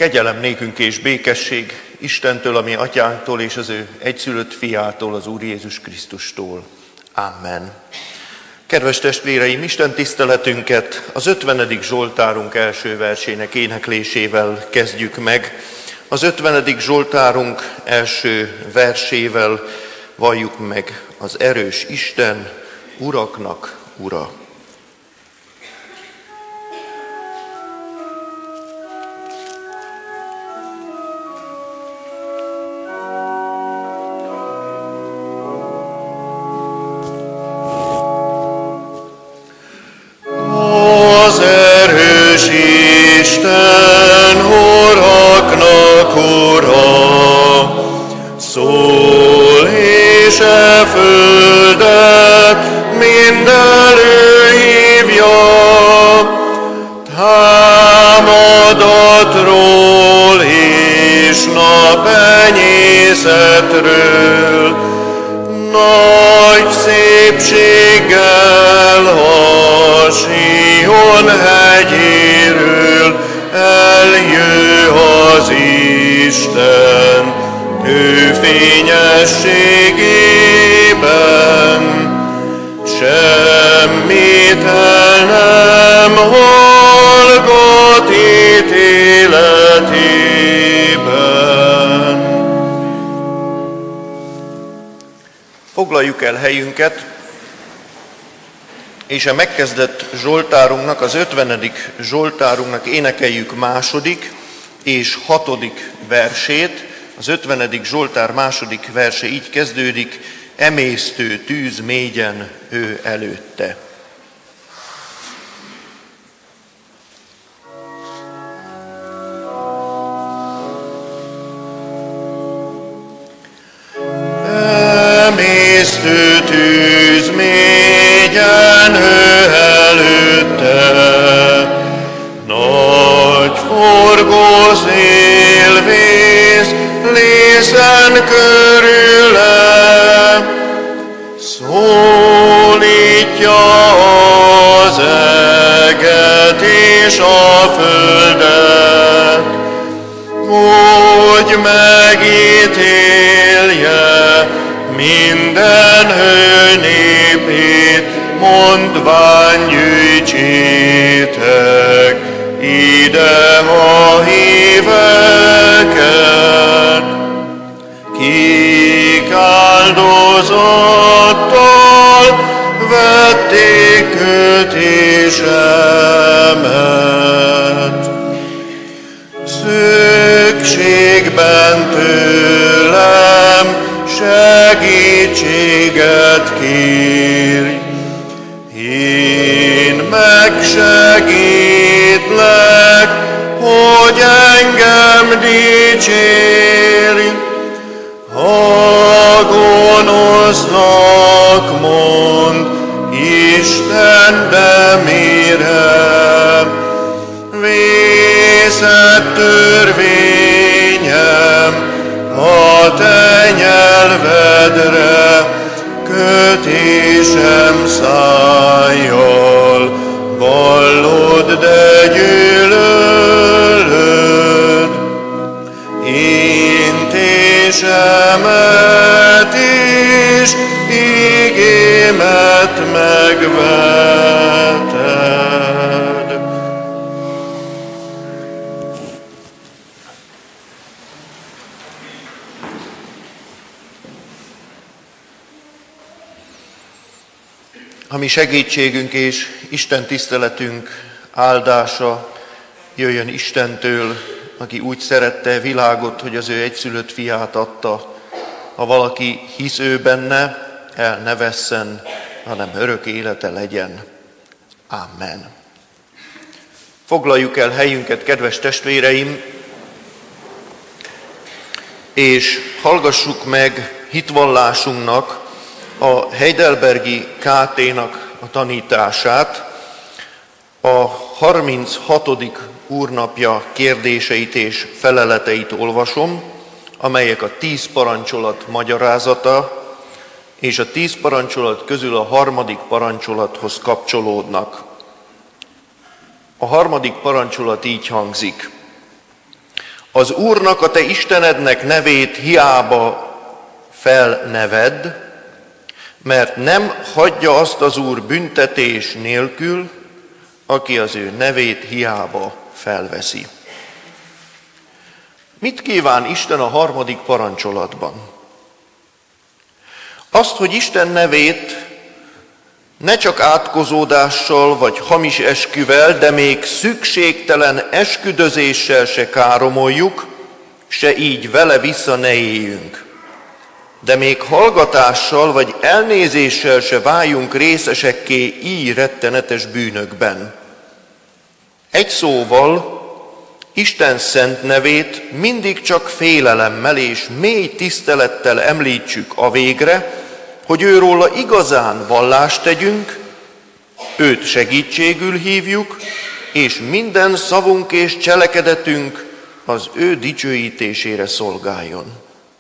Kegyelem nékünk és békesség Istentől, a mi atyánktól és az ő egyszülött fiától, az Úr Jézus Krisztustól. Amen. Kedves testvéreim, Isten tiszteletünket az 50. Zsoltárunk első versének éneklésével kezdjük meg. Az 50. Zsoltárunk első versével valljuk meg: az erős Isten, uraknak ura. Isten uraknak ura, szól és e földet mindenő hívja, támadatról és napenyészetről, nagy szépséggel a Sion hegyéről eljő az Isten ő fényességében, semmit el nem hallgat ítéletében. Foglaljuk el helyünket, és a megkezdett Zsoltárunknak, az 50. Zsoltárunknak énekeljük második és 6. versét. Az 50. Zsoltár második verse így kezdődik: emésztő tűz mégyen ő előtte. Emésztő tűz mégyen ő előtte, nagy forgó szélvész lészen körüle, szólítja az eget és a földet, hogy megítélje minden ő népét, mondván gyűjtsétek ide a híveket, kik áldozattal vették kötésemet. Szükségben tőlem segítséget kérj, én megsegítlek, hogy engem dicsérj. Ha gonosznak mond, Isten, de mire? Vészett törvényem a te nyelvedre, kötésem szájjal vallod, de gyűlölöd. Intésemet és ígémet megveted. A mi segítségünk és Isten tiszteletünk áldása jöjjön Istentől, aki úgy szerette világot, hogy az ő egyszülött fiát adta. Ha valaki hisz ő benne, el ne vesszen, hanem örök élete legyen. Amen. Foglaljuk el helyünket, kedves testvéreim, és hallgassuk meg hitvallásunknak, a Heidelbergi KT-nak a tanítását. A 36. úrnapja kérdéseit és feleleteit olvasom, amelyek a 10 parancsolat magyarázata, és a 10 parancsolat közül a 3. parancsolathoz kapcsolódnak. A 3. parancsolat így hangzik: Az Úrnak, a te Istenednek nevét hiába felnevedd, mert nem hagyja azt az Úr büntetés nélkül, aki az ő nevét hiába felveszi. Mit kíván Isten a harmadik parancsolatban? Azt, hogy Isten nevét ne csak átkozódással vagy hamis esküvel, de még szükségtelen esküdözéssel se káromoljuk, se így vele vissza ne éljünk. De még hallgatással vagy elnézéssel se váljunk részesekké így rettenetes bűnökben. Egy szóval, Isten szent nevét mindig csak félelemmel és mély tisztelettel említsük avégre, hogy őróla igazán vallást tegyünk, őt segítségül hívjuk, és minden szavunk és cselekedetünk az ő dicsőítésére szolgáljon.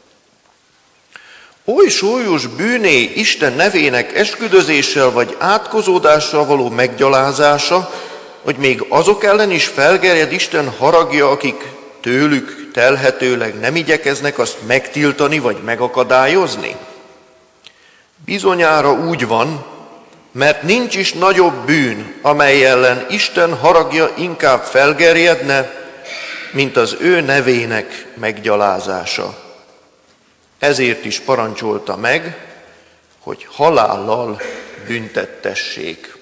Oly súlyos bűné Isten nevének esküdözéssel vagy átkozódással való meggyalázása, hogy még azok ellen is felgerjed Isten haragja, akik tőlük telhetőleg nem igyekeznek azt megtiltani vagy megakadályozni? Bizonyára úgy van, mert nincs is nagyobb bűn, amely ellen Isten haragja inkább felgerjedne, mint az ő nevének meggyalázása. Ezért is parancsolta meg, hogy halállal büntettessék.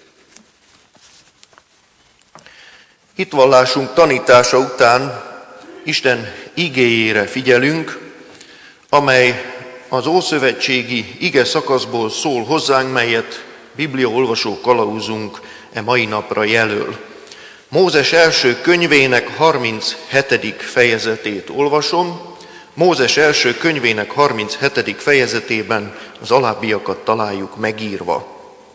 Hitvallásunk tanítása után Isten igéjére figyelünk, amely az ószövetségi ige szakaszból szól hozzánk, melyet bibliaolvasó kalauzunk e mai napra jelöl. Mózes első könyvének 37. fejezetét olvasom. Mózes első könyvének 37. fejezetében az alábbiakat találjuk megírva.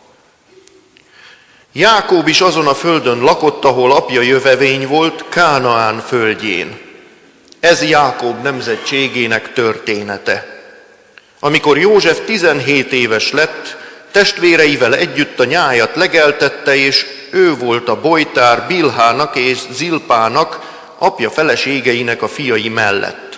Jákob is azon a földön lakott, ahol apja jövevény volt, Kánaán földjén. Ez Jákob nemzetségének története. Amikor József 17 éves lett, testvéreivel együtt a nyájat legeltette, és ő volt a bojtár Bilhának és Zilpának, apja feleségeinek a fiai mellett.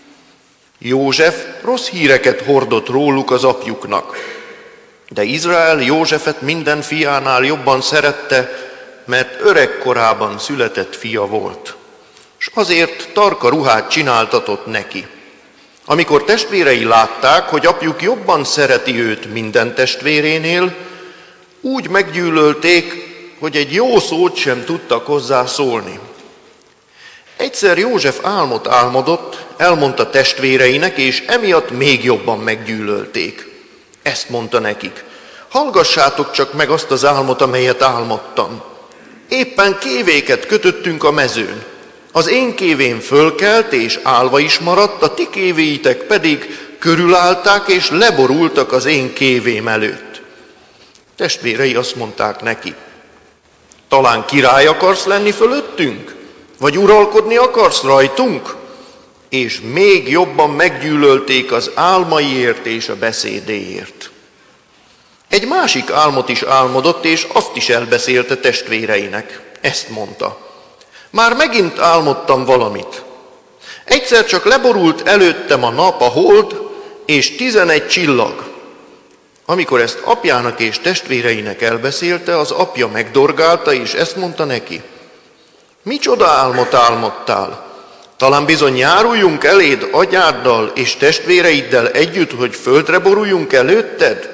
József rossz híreket hordott róluk az apjuknak, de Izrael Józsefet minden fiánál jobban szerette, mert öregkorában született fia volt, és azért tarka ruhát csináltatott neki. Amikor testvérei látták, hogy apjuk jobban szereti őt minden testvérénél, úgy meggyűlölték, hogy egy jó szót sem tudtak hozzá szólni. Egyszer József álmot álmodott, elmondta testvéreinek, és emiatt még jobban meggyűlölték. Ezt mondta nekik: hallgassátok csak meg azt az álmot, amelyet álmodtam. Éppen kévéket kötöttünk a mezőn. Az én kévém fölkelt és állva is maradt, a ti kévéitek pedig körülállták és leborultak az én kévém előtt. Testvérei azt mondták neki: talán király akarsz lenni fölöttünk? Vagy uralkodni akarsz rajtunk? És még jobban meggyűlölték az álmaiért és a beszédéért. Egy másik álmot is álmodott, és azt is elbeszélte testvéreinek. Ezt mondta: már megint álmodtam valamit. Egyszer csak leborult előttem a nap, a hold, és 11 csillag. Amikor ezt apjának és testvéreinek elbeszélte, az apja megdorgálta, és ezt mondta neki: micsoda álmot álmodtál? Talán bizony járuljunk eléd agyáddal és testvéreiddel együtt, hogy földre boruljunk előtted?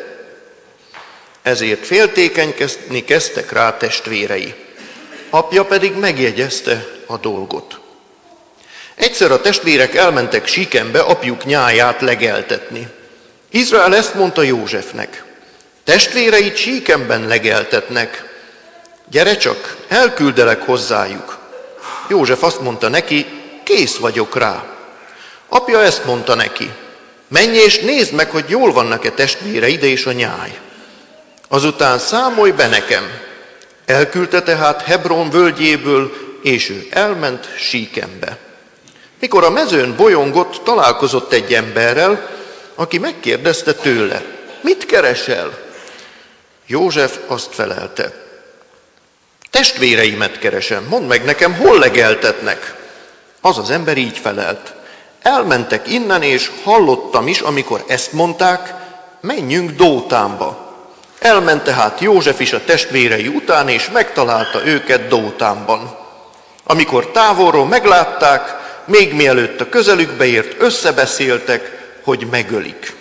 Ezért féltékenykedni kezdtek rá testvérei. Apja pedig megjegyezte a dolgot. Egyszer a testvérek elmentek Sikembe apjuk nyáját legeltetni. Izrael ezt mondta Józsefnek: testvéreit Sikemben legeltetnek. Gyere csak, elküldelek hozzájuk. József azt mondta neki: kész vagyok rá. Apja ezt mondta neki: menj és nézd meg, hogy jól vannak-e testvéreid és a nyáj. Azután számolj be nekem. Elküldte tehát Hebron völgyéből, és ő elment Síkembe. Mikor a mezőn bolyongott, találkozott egy emberrel, aki megkérdezte tőle: mit keresel? József azt felelte: testvéreimet keresem, mondd meg nekem, hol legeltetnek. Az az ember így felelt: elmentek innen, és hallottam is, amikor ezt mondták, menjünk Dótánba. Elment tehát József is a testvérei után, és megtalálta őket Dótánban. Amikor távolról meglátták, még mielőtt a közelükbe ért, összebeszéltek, hogy megölik.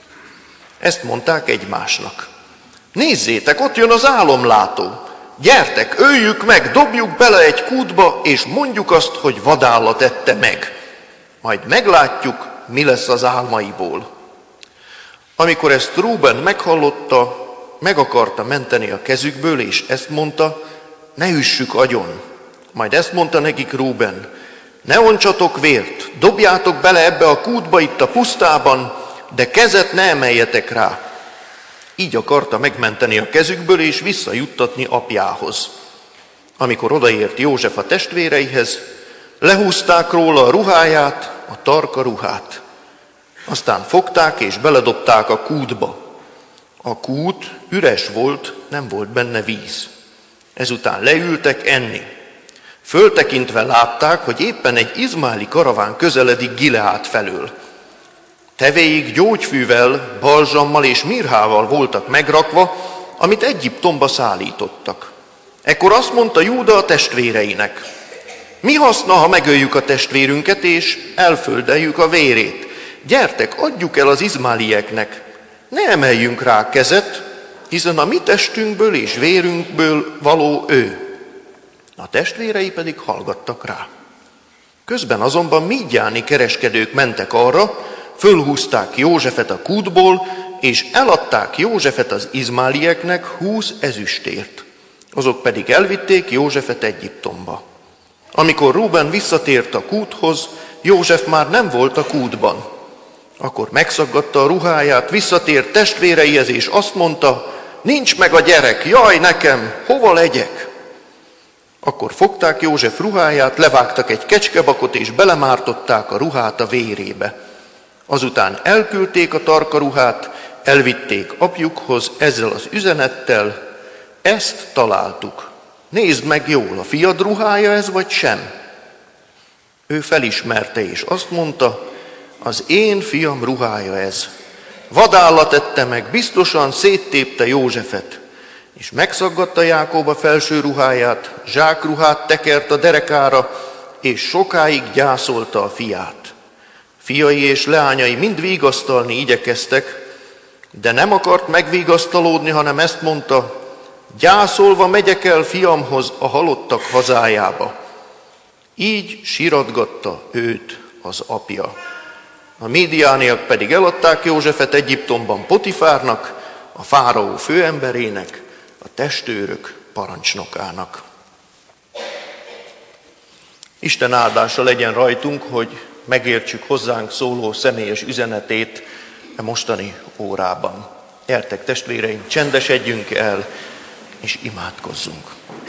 Ezt mondták egymásnak: nézzétek, ott jön az álomlátó! Gyertek, öljük meg, dobjuk bele egy kútba, és mondjuk azt, hogy vadállat ette meg. Majd meglátjuk, mi lesz az álmaiból. Amikor ezt Rúben meghallotta, meg akarta menteni a kezükből, és ezt mondta: ne üssük agyon. Majd ezt mondta nekik Rúben: ne ontsatok vért, dobjátok bele ebbe a kútba itt a pusztában, de kezet ne emeljetek rá. Így akarta megmenteni a kezükből, és visszajuttatni apjához. Amikor odaért József a testvéreihez, lehúzták róla a ruháját, a tarka ruhát. Aztán fogták és beledobták a kútba. A kút üres volt, nem volt benne víz. Ezután leültek enni. Föltekintve látták, hogy éppen egy izmaeli karaván közeledik Gileád felől. Tevéig gyógyfűvel, balzsammal és mirhával voltak megrakva, amit Egyiptomba szállítottak. Ekkor azt mondta Júda a testvéreinek: mi haszna, ha megöljük a testvérünket és elföldeljük a vérét? Gyertek, adjuk el az izmaelieknek, ne emeljünk rá kezet, hiszen a mi testünkből és vérünkből való ő. A testvérei pedig hallgattak rá. Közben azonban midjáni kereskedők mentek arra, fölhúzták Józsefet a kútból, és eladták Józsefet az izmaelieknek 20 ezüstért. Azok pedig elvitték Józsefet Egyiptomba. Amikor Rúben visszatért a kúthoz, József már nem volt a kútban. Akkor megszaggatta a ruháját, visszatért testvéreihez, és azt mondta: nincs meg a gyerek, jaj nekem, hova legyek? Akkor fogták József ruháját, levágtak egy kecskebakot, és belemártották a ruhát a vérébe. Azután elküldték a tarka ruhát, elvitték apjukhoz ezzel az üzenettel: ezt találtuk, nézd meg jól, a fiad ruhája ez vagy sem? Ő felismerte, és azt mondta: az én fiam ruhája ez. Vadállat ette meg, biztosan széttépte Józsefet, és megszaggatta Jákob a felső ruháját, zsákruhát tekert a derekára, és sokáig gyászolta a fiát. Fiai és leányai mind vigasztalni igyekeztek, de nem akart megvigasztalódni, hanem ezt mondta: gyászolva megyek el fiamhoz, a halottak hazájába. Így siratgatta őt az apja. A mídiániak pedig eladták Józsefet Egyiptomban Potifárnak, a fáraó főemberének, a testőrök parancsnokának. Isten áldása legyen rajtunk, hogy megértsük hozzánk szóló személyes üzenetét a mostani órában. Gyertek, testvéreim, csendesedjünk el, és imádkozzunk.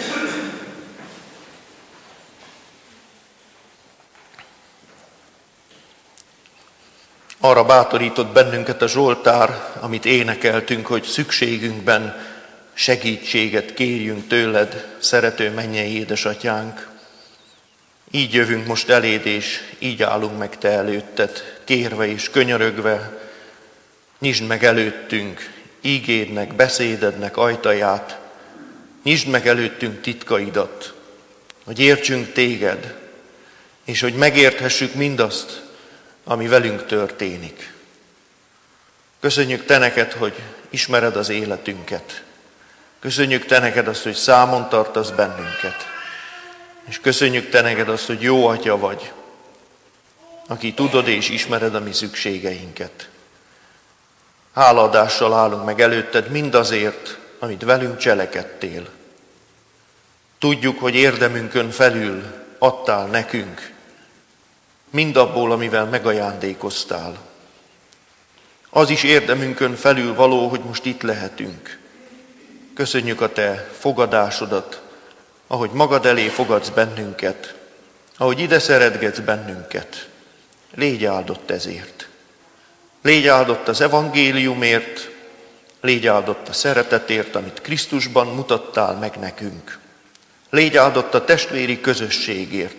Arra bátorított bennünket a Zsoltár, amit énekeltünk, hogy szükségünkben segítséget kérjünk tőled, szerető mennyei édesatyánk. Így jövünk most eléd, és így állunk meg te előtted, kérve és könyörögve. Nyisd meg előttünk ígédnek, beszédednek ajtaját, nyisd meg előttünk titkaidat, hogy értsünk téged, és hogy megérthessük mindazt, ami velünk történik. Köszönjük te neked, hogy ismered az életünket. Köszönjük te neked azt, hogy számon tartasz bennünket. És köszönjük te neked azt, hogy jó atya vagy, aki tudod és ismered a mi szükségeinket. Hálaadással állunk meg előtted mindazért, amit velünk cselekedtél. Tudjuk, hogy érdemünkön felül adtál nekünk mindabból, amivel megajándékoztál. Az is érdemünkön felül való, hogy most itt lehetünk. Köszönjük a te fogadásodat, ahogy magad elé fogadsz bennünket, ahogy ide szeretgetsz bennünket. Légy áldott ezért. Légy áldott az evangéliumért, légy áldott a szeretetért, amit Krisztusban mutattál meg nekünk. Légy áldott a testvéri közösségért,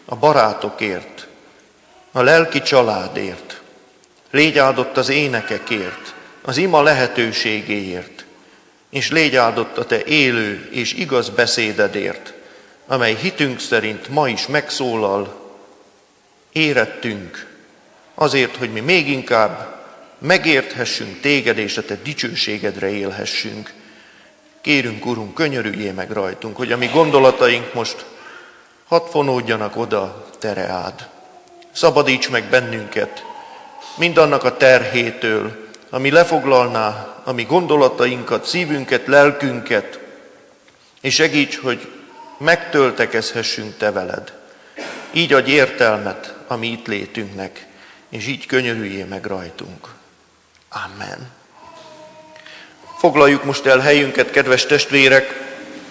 a barátokért, a lelki családért. Légy áldott az énekekért, az ima lehetőségéért, és légy áldott a te élő és igaz beszédedért, amely hitünk szerint ma is megszólal érettünk, azért, hogy mi még inkább megérthessünk téged, és a te dicsőségedre élhessünk. Kérünk, Urunk, könyörüljél meg rajtunk, hogy a mi gondolataink most hadd fonódjanak oda te reád. Szabadíts meg bennünket mindannak a terhétől, ami lefoglalná a mi gondolatainkat, szívünket, lelkünket, és segíts, hogy megtöltekezhessünk te veled. Így adj értelmet a mi itt létünknek, és így könyörüljél meg rajtunk. Amen. Foglaljuk most el helyünket, kedves testvérek,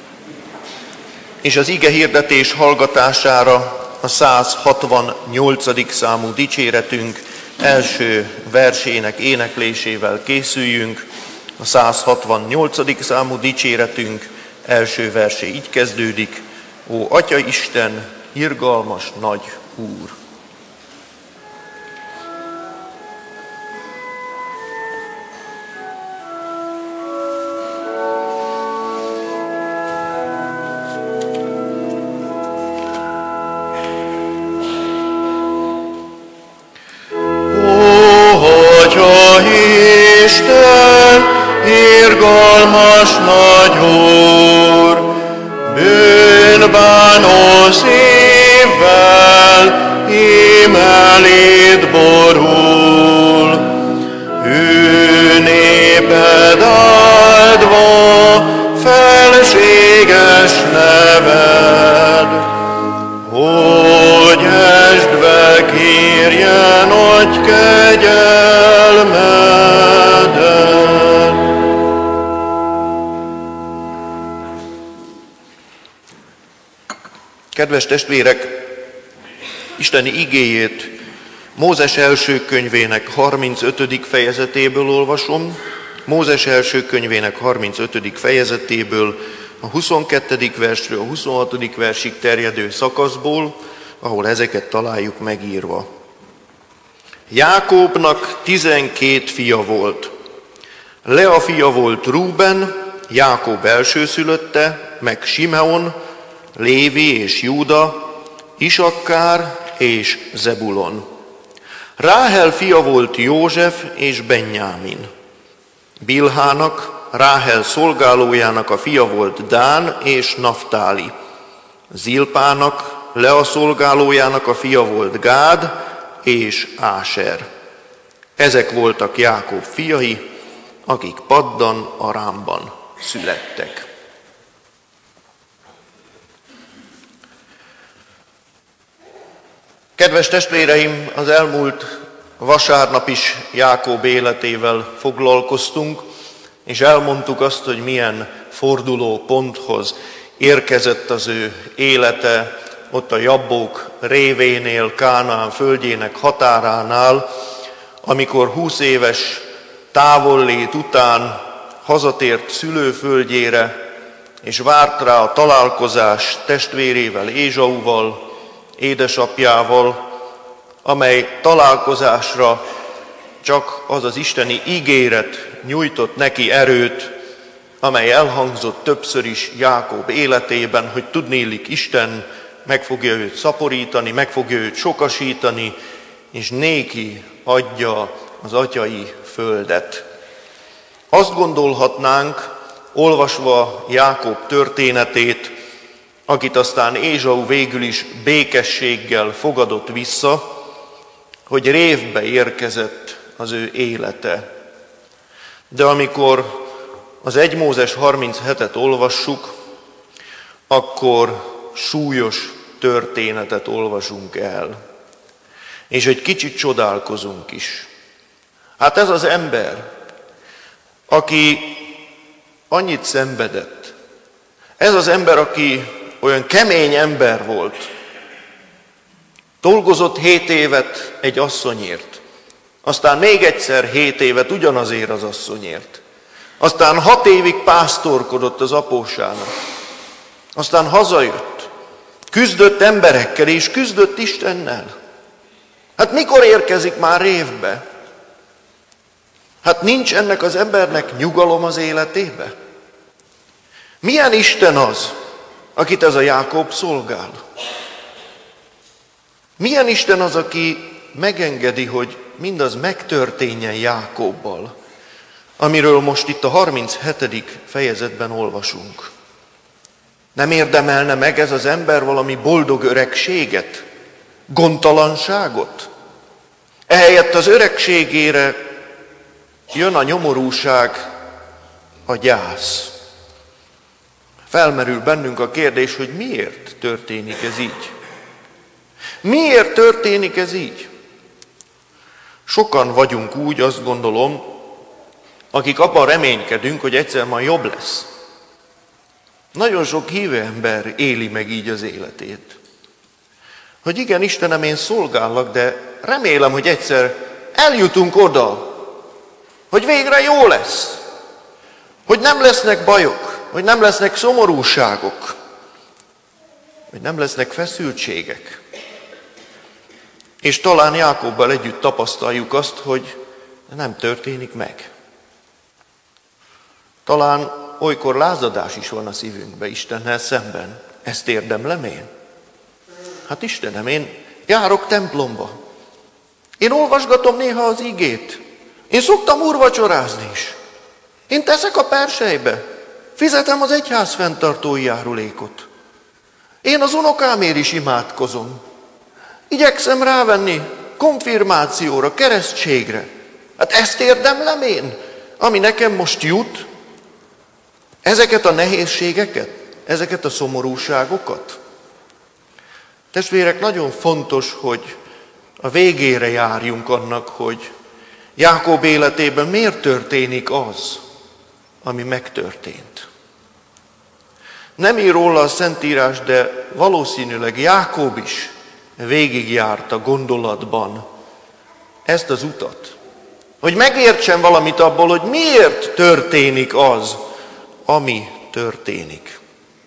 és az ige hirdetés hallgatására a 168. számú dicséretünk első versének éneklésével készüljünk. A 168. számú dicséretünk első verse így kezdődik: Ó, Atya Isten, irgalmas nagy Úr! Irgalmas nagy Úr, bűnbánó szívvel ím eléd borul. Ő néped áldva felséges neved, hogy estve kérje nagy kegyelmedet. Kedves testvérek, Isten igéjét Mózes első könyvének 35. fejezetéből olvasom. Mózes első könyvének 35. fejezetéből, a 22. versről a 26. versig terjedő szakaszból, ahol ezeket találjuk megírva. Jákóbnak 12 fia volt. Lea fia volt Rúben, Jákob elsőszülötte, meg Simeon, Lévi és Júda, Isakkár és Zebulon. Ráhel fia volt József és Benjámin. Bilhának, Ráhel szolgálójának a fia volt Dán és Naftáli. Zilpának, Lea szolgálójának a fia volt Gád és Áser. Ezek voltak Jákob fiai, akik Paddan Arámban születtek. Kedves testvéreim, az elmúlt vasárnap is Jákob életével foglalkoztunk, és elmondtuk azt, hogy milyen fordulóponthoz érkezett az ő élete, ott a Jabbók révénél, Kánaán földjének határánál, amikor 20 éves távollét után hazatért szülőföldjére, és várt rá a találkozás testvérével, Ézsauval, édesapjával, amely találkozásra csak az az isteni ígéret nyújtott neki erőt, amely elhangzott többször is Jákob életében, hogy tudnélik Isten meg fogja őt szaporítani, meg fogja őt sokasítani, és néki adja az atyai földet. Azt gondolhatnánk, olvasva Jákob történetét, akit aztán Ézsau végül is békességgel fogadott vissza, hogy révbe érkezett az ő élete. De amikor az 1 Mózes 37-et olvassuk, akkor súlyos történetet olvasunk el. És egy kicsit csodálkozunk is. Hát ez az ember, aki annyit szenvedett, ez az ember, aki olyan kemény ember volt, dolgozott 7 évet egy asszonyért, aztán még egyszer 7 évet ugyanazért az asszonyért, aztán 6 évig pásztorkodott az apósának, aztán hazajött, Küzdött emberekkel és küzdött Istennel. Hát mikor érkezik már révbe? Hát nincs ennek az embernek nyugalom az életébe? Milyen Isten az, akit ez a Jákob szolgál? Milyen Isten az, aki megengedi, hogy mindaz megtörténjen Jákobbal, amiről most itt a 37. fejezetben olvasunk? Nem érdemelne meg ez az ember valami boldog öregséget, gondtalanságot? Ehelyett az öregségére jön a nyomorúság, a gyász. Felmerül bennünk a kérdés, hogy miért történik ez így? Miért történik ez így? Sokan vagyunk úgy, azt gondolom, akik abban reménykedünk, hogy egyszer majd jobb lesz. Nagyon sok hívő ember éli meg így az életét. Hogy igen, Istenem, én szolgállak, de remélem, hogy egyszer eljutunk oda, hogy végre jó lesz, hogy nem lesznek bajok, hogy nem lesznek szomorúságok, hogy nem lesznek feszültségek. És talán Jákobbal együtt tapasztaljuk azt, hogy nem történik meg. Talán olykor lázadás is van a szívünkbe Istennel szemben. Ezt érdemlem én? Hát Istenem, én járok templomba. Én olvasgatom néha az igét. Én szoktam úrvacsorázni is. Én teszek a perselybe. Fizetem az egyház fenntartói járulékot. Én az unokámért is imádkozom. Igyekszem rávenni konfirmációra, keresztségre. Hát ezt érdemlem én, ami nekem most jut? Ezeket a nehézségeket, ezeket a szomorúságokat? Testvérek, nagyon fontos, hogy a végére járjunk annak, hogy Jákob életében miért történik az, ami megtörtént. Nem ír róla a Szentírás, de valószínűleg Jákob is végigjárta gondolatban ezt az utat. Hogy megértsen valamit abból, hogy miért történik az, ami történik.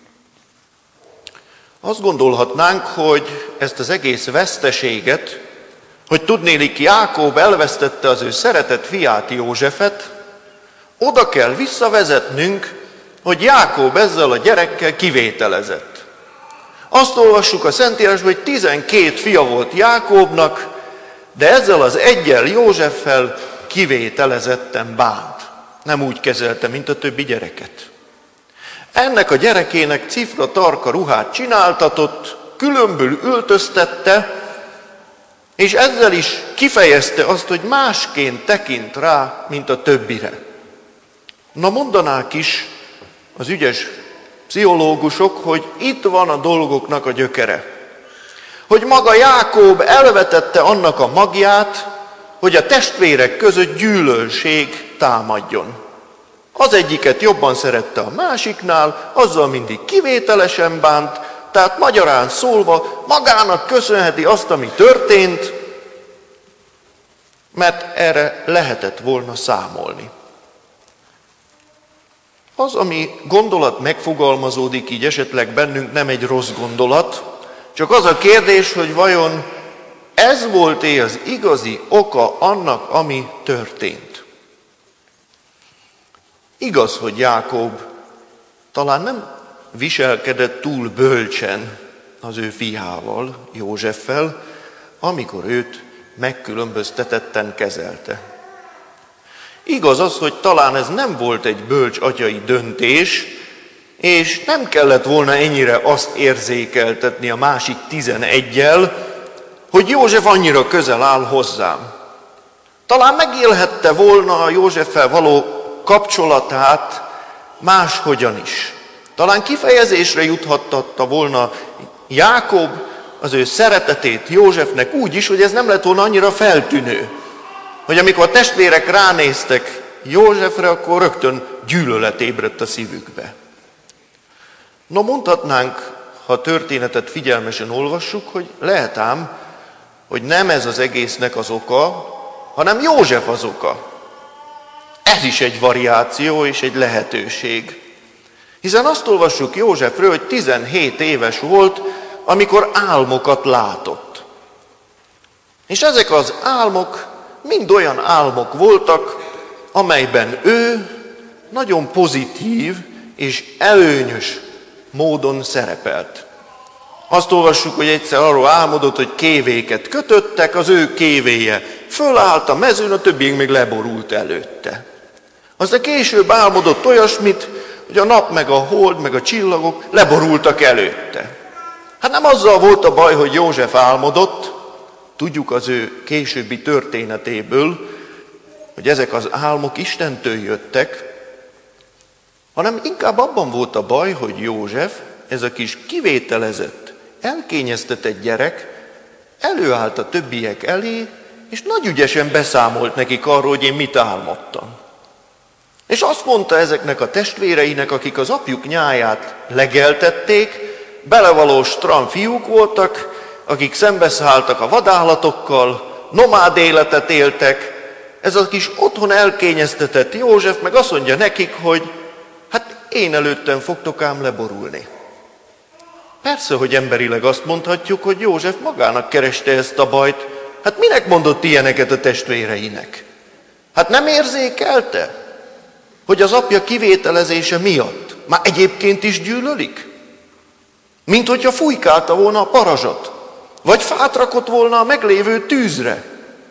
Azt gondolhatnánk, hogy ezt az egész veszteséget, hogy tudnélik Jákob elvesztette az ő szeretett fiát, Józsefet, oda kell visszavezetnünk, hogy Jákob ezzel a gyerekkel kivételezett. Azt olvassuk a Szentírásban, hogy 12 fia volt Jákobnak, de ezzel az eggyel, Józseffel kivételezetten bánt. Nem úgy kezelte, mint a többi gyereket. Ennek a gyerekének cifra tarka ruhát csináltatott, különbül öltöztette, és ezzel is kifejezte azt, hogy másként tekint rá, mint a többire. Na mondanák is az ügyes pszichológusok, hogy itt van a dolgoknak a gyökere. Hogy maga Jákob elvetette annak a magját, hogy a testvérek között gyűlölség támadjon. Az egyiket jobban szerette a másiknál, azzal mindig kivételesen bánt, tehát magyarán szólva magának köszönheti azt, ami történt, mert erre lehetett volna számolni. Az, ami gondolat megfogalmazódik így esetleg bennünk, nem egy rossz gondolat, csak az a kérdés, hogy vajon ez volt-e az igazi oka annak, ami történt. Igaz, hogy Jákob talán nem viselkedett túl bölcsen az ő fiával, Józseffel, amikor őt megkülönböztetetten kezelte. Igaz az, hogy talán ez nem volt egy bölcs atyai döntés, és nem kellett volna ennyire azt érzékeltetni a másik 11-jel, hogy József annyira közel áll hozzám. Talán megélhette volna a Józseffel való kapcsolatát máshogyan is. Talán kifejezésre juthattatta volna Jákob az ő szeretetét Józsefnek úgy is, hogy ez nem lett volna annyira feltűnő. Hogy amikor a testvérek ránéztek Józsefre, akkor rögtön gyűlölet ébredt a szívükbe. No, mondhatnánk, ha a történetet figyelmesen olvassuk, hogy lehet ám, hogy nem ez az egésznek az oka, hanem József az oka. Ez is egy variáció és egy lehetőség. Hiszen azt olvassuk Józsefről, hogy 17 éves volt, amikor álmokat látott. És ezek az álmok mind olyan álmok voltak, amelyben ő nagyon pozitív és előnyös módon szerepelt. Azt olvassuk, hogy egyszer arról álmodott, hogy kévéket kötöttek, az ő kévéje fölállt a mezőn, a többiek még leborult előtte. Aztán később álmodott olyasmit, hogy a nap, meg a hold, meg a csillagok leborultak előtte. Hát nem azzal volt a baj, hogy József álmodott, tudjuk az ő későbbi történetéből, hogy ezek az álmok Istentől jöttek, hanem inkább abban volt a baj, hogy József, ez a kis kivételezett, elkényeztetett gyerek, előállt a többiek elé, és nagy ügyesen beszámolt nekik arról, hogy én mit álmodtam. És azt mondta ezeknek a testvéreinek, akik az apjuk nyáját legeltették, belevaló stram fiúk voltak, akik szembeszálltak a vadállatokkal, nomád életet éltek. Ez a kis otthon elkényeztetett József meg azt mondja nekik, hogy hát én előttem fogtok ám leborulni. Persze, hogy emberileg azt mondhatjuk, hogy József magának kereste ezt a bajt. Hát minek mondott ilyeneket a testvéreinek? Hát nem érzékelte, hogy az apja kivételezése miatt már egyébként is gyűlölik? Mint hogyha fújkálta volna a parazsat, vagy fát rakott volna a meglévő tűzre.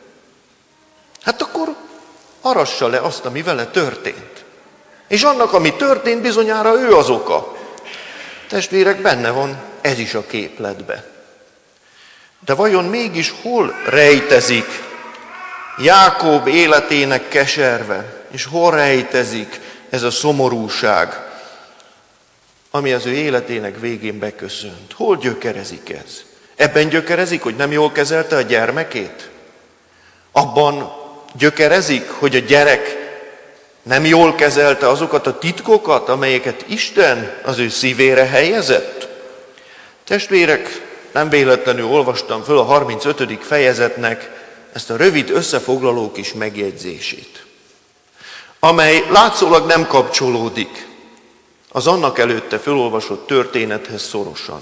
Hát akkor arassa le azt, ami vele történt. És annak, ami történt, bizonyára ő az oka. Testvérek, benne van ez is a képletbe. De vajon mégis hol rejtezik Jákob életének keserve, és hol rejtezik ez a szomorúság, ami az ő életének végén beköszönt? Hol gyökerezik ez? Ebben gyökerezik, hogy nem jól kezelte a gyermekét? Abban gyökerezik, hogy a gyerek nem jól kezelte azokat a titkokat, amelyeket Isten az ő szívére helyezett? Testvérek, nem véletlenül olvastam föl a 35. fejezetnek ezt a rövid összefoglaló kis megjegyzését, amely látszólag nem kapcsolódik az annak előtte fölolvasott történethez szorosan.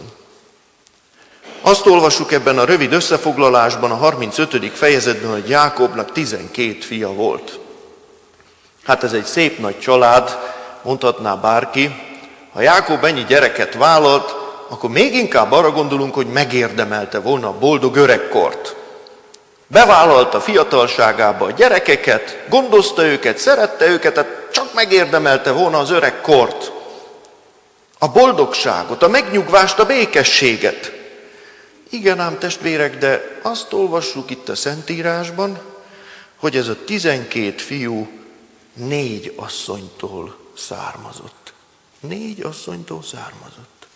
Azt olvassuk ebben a rövid összefoglalásban, a 35. fejezetben, hogy Jákobnak 12 fia volt. Hát ez egy szép nagy család, mondhatná bárki. Ha Jákob ennyi gyereket vállalt, akkor még inkább arra gondolunk, hogy megérdemelte volna a boldog öregkort. Bevállalta fiatalságába a gyerekeket, gondozta őket, szerette őket, tehát csak megérdemelte volna az öregkort. A boldogságot, a megnyugvást, a békességet. Igen ám, testvérek, de azt olvassuk itt a Szentírásban, hogy ez a 12 fiú 4 asszonytól származott. 4 asszonytól származott.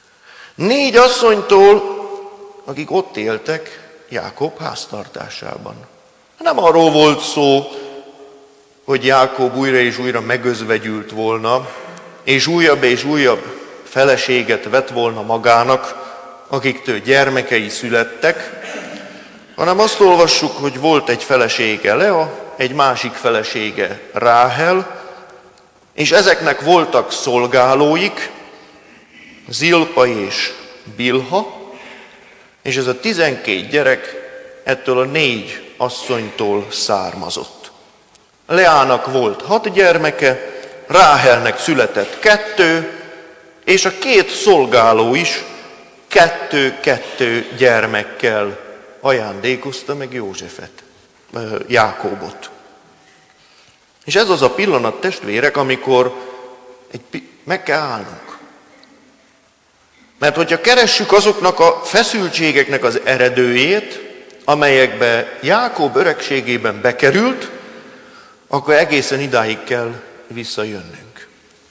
4 asszonytól, akik ott éltek Jákob háztartásában. Nem arról volt szó, hogy Jákob újra és újra megözvegyült volna, és újabb feleséget vett volna magának, akiktől gyermekei születtek, hanem azt olvassuk, hogy volt egy felesége Lea, egy másik felesége Ráhel, és ezeknek voltak szolgálóik, Zilpa és Bilha, és ez a 12 gyerek ettől a 4 asszonytól származott. Leának volt 6 gyermeke, Ráhelnek született 2, és a 2 szolgáló is 2 gyermekkel ajándékozta meg Jákobot. És ez az a pillanat, testvérek, amikor meg kell állnunk. Mert hogyha keressük azoknak a feszültségeknek az eredőjét, amelyekbe Jákob öregségében bekerült, akkor egészen idáig kell visszajönnünk.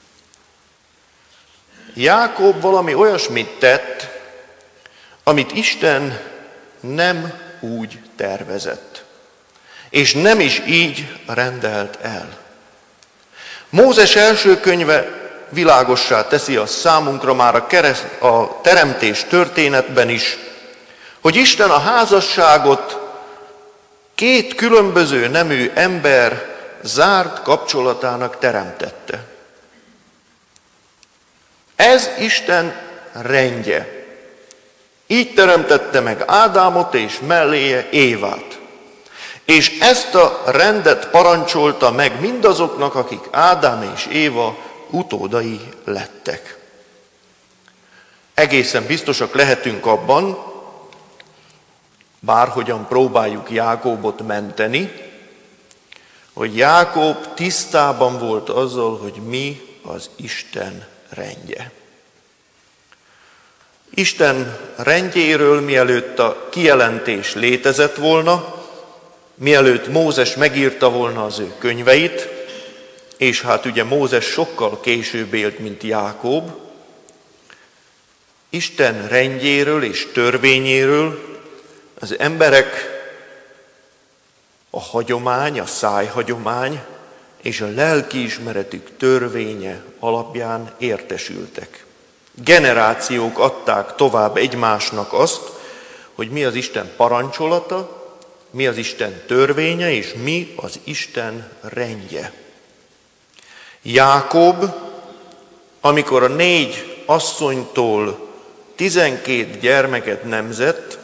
Jákob valami olyasmit tett, amit Isten nem úgy tervezett, és nem is így rendelt el. Mózes első könyve világossá teszi a számunkra már a teremtés történetben is, hogy Isten a házasságot 2 különböző nemű ember zárt kapcsolatának teremtette. Ez Isten rendje. Így teremtette meg Ádámot és melléje Évát. És ezt a rendet parancsolta meg mindazoknak, akik Ádám és Éva utódai lettek. Egészen biztosak lehetünk abban, bárhogyan próbáljuk Jákóbot menteni, hogy Jákob tisztában volt azzal, hogy mi az Isten rendje. Isten rendjéről mielőtt a kijelentés létezett volna, mielőtt Mózes megírta volna az ő könyveit, és hát ugye Mózes sokkal később élt, mint Jákob, Isten rendjéről és törvényéről az emberek a hagyomány, a szájhagyomány és a lelkiismeretük törvénye alapján értesültek. Generációk adták tovább egymásnak azt, hogy mi az Isten parancsolata, mi az Isten törvénye, és mi az Isten rendje. Jákob, amikor a 4 asszonytól 12 gyermeket nemzett,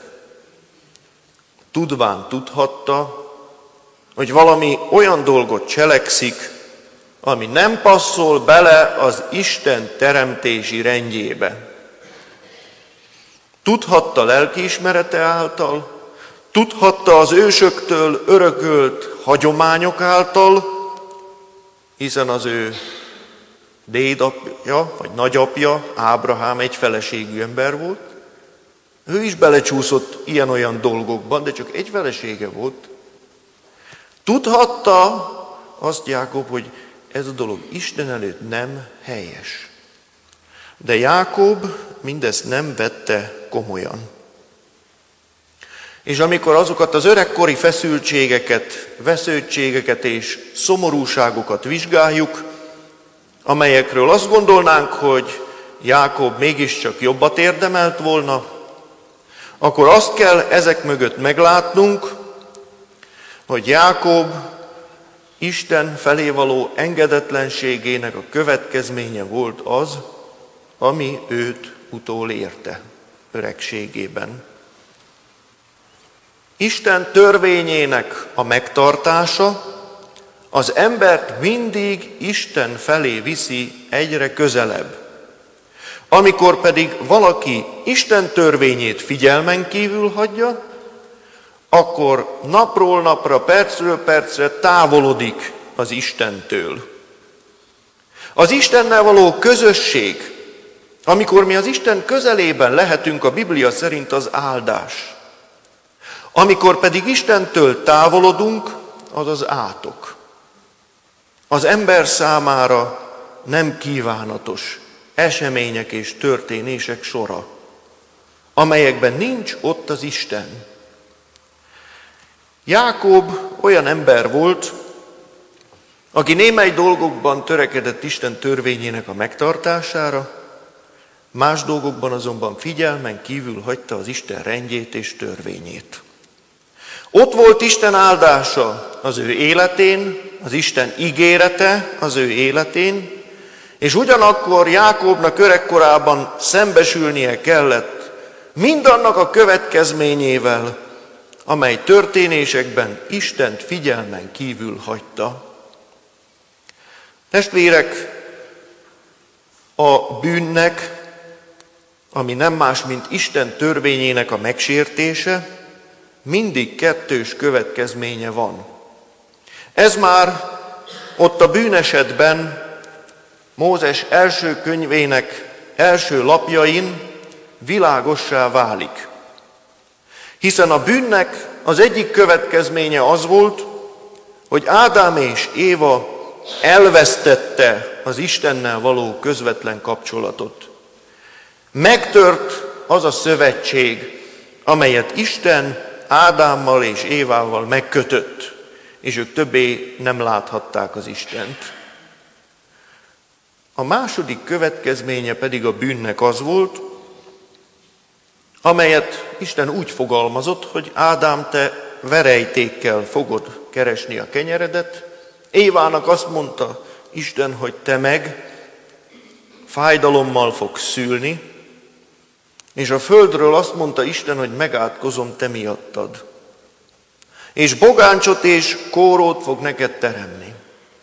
tudván tudhatta, hogy valami olyan dolgot cselekszik, ami nem passzol bele az Isten teremtési rendjébe. Tudhatta lelkiismerete által, tudhatta az ősöktől örökölt hagyományok által, hiszen az ő dédapja vagy nagyapja, Ábrahám egy feleségű ember volt. Ő is belecsúszott ilyen-olyan dolgokban, de csak egy felesége volt. Tudhatta azt Jákob, hogy ez a dolog Isten előtt nem helyes. De Jákob mindezt nem vette komolyan. És amikor azokat az öregkori feszültségeket, vesződtségeket és szomorúságokat vizsgáljuk, amelyekről azt gondolnánk, hogy Jákob mégiscsak jobbat érdemelt volna, akkor azt kell ezek mögött meglátnunk, hogy Jákob Isten felé való engedetlenségének a következménye volt az, ami őt utolérte öregségében. Isten törvényének a megtartása az embert mindig Isten felé viszi egyre közelebb. Amikor pedig valaki Isten törvényét figyelmen kívül hagyja, akkor napról napra, percről percre távolodik az Istentől. Az Istennel való közösség, amikor mi az Isten közelében lehetünk, a Biblia szerint az áldás. Amikor pedig Istentől távolodunk, az az átok. Az ember számára nem kívánatos események és történések sora, amelyekben nincs ott az Isten. Jákob olyan ember volt, aki némely dolgokban törekedett Isten törvényének a megtartására, más dolgokban azonban figyelmen kívül hagyta az Isten rendjét és törvényét. Ott volt Isten áldása az ő életén, az Isten ígérete az ő életén, és ugyanakkor Jákobnak öregkorában szembesülnie kellett mindannak a következményével, amely történésekben Istent figyelmen kívül hagyta. Testvérek, a bűnnek, ami nem más, mint Isten törvényének a megsértése, mindig kettős következménye van. Ez már ott a bűnesetben Mózes első könyvének első lapjain világossá válik. Hiszen a bűnnek az egyik következménye az volt, hogy Ádám és Éva elvesztette az Istennel való közvetlen kapcsolatot. Megtört az a szövetség, amelyet Isten Ádámmal és Évával megkötött, és ők többé nem láthatták az Istent. A második következménye pedig a bűnnek az volt, amelyet Isten úgy fogalmazott, hogy Ádám, te verejtékkel fogod keresni a kenyeredet. Évának azt mondta Isten, hogy te meg fájdalommal fogsz szülni, És a földről azt mondta Isten, hogy megátkozom te miattad. És bogáncsot és kórót fog neked teremni.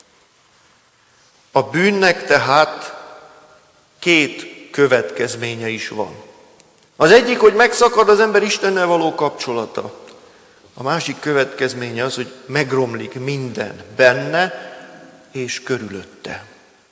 A bűnnek tehát két következménye is van. Az egyik, hogy megszakad az ember Istennel való kapcsolata. A másik következménye az, hogy megromlik minden benne és körülötte.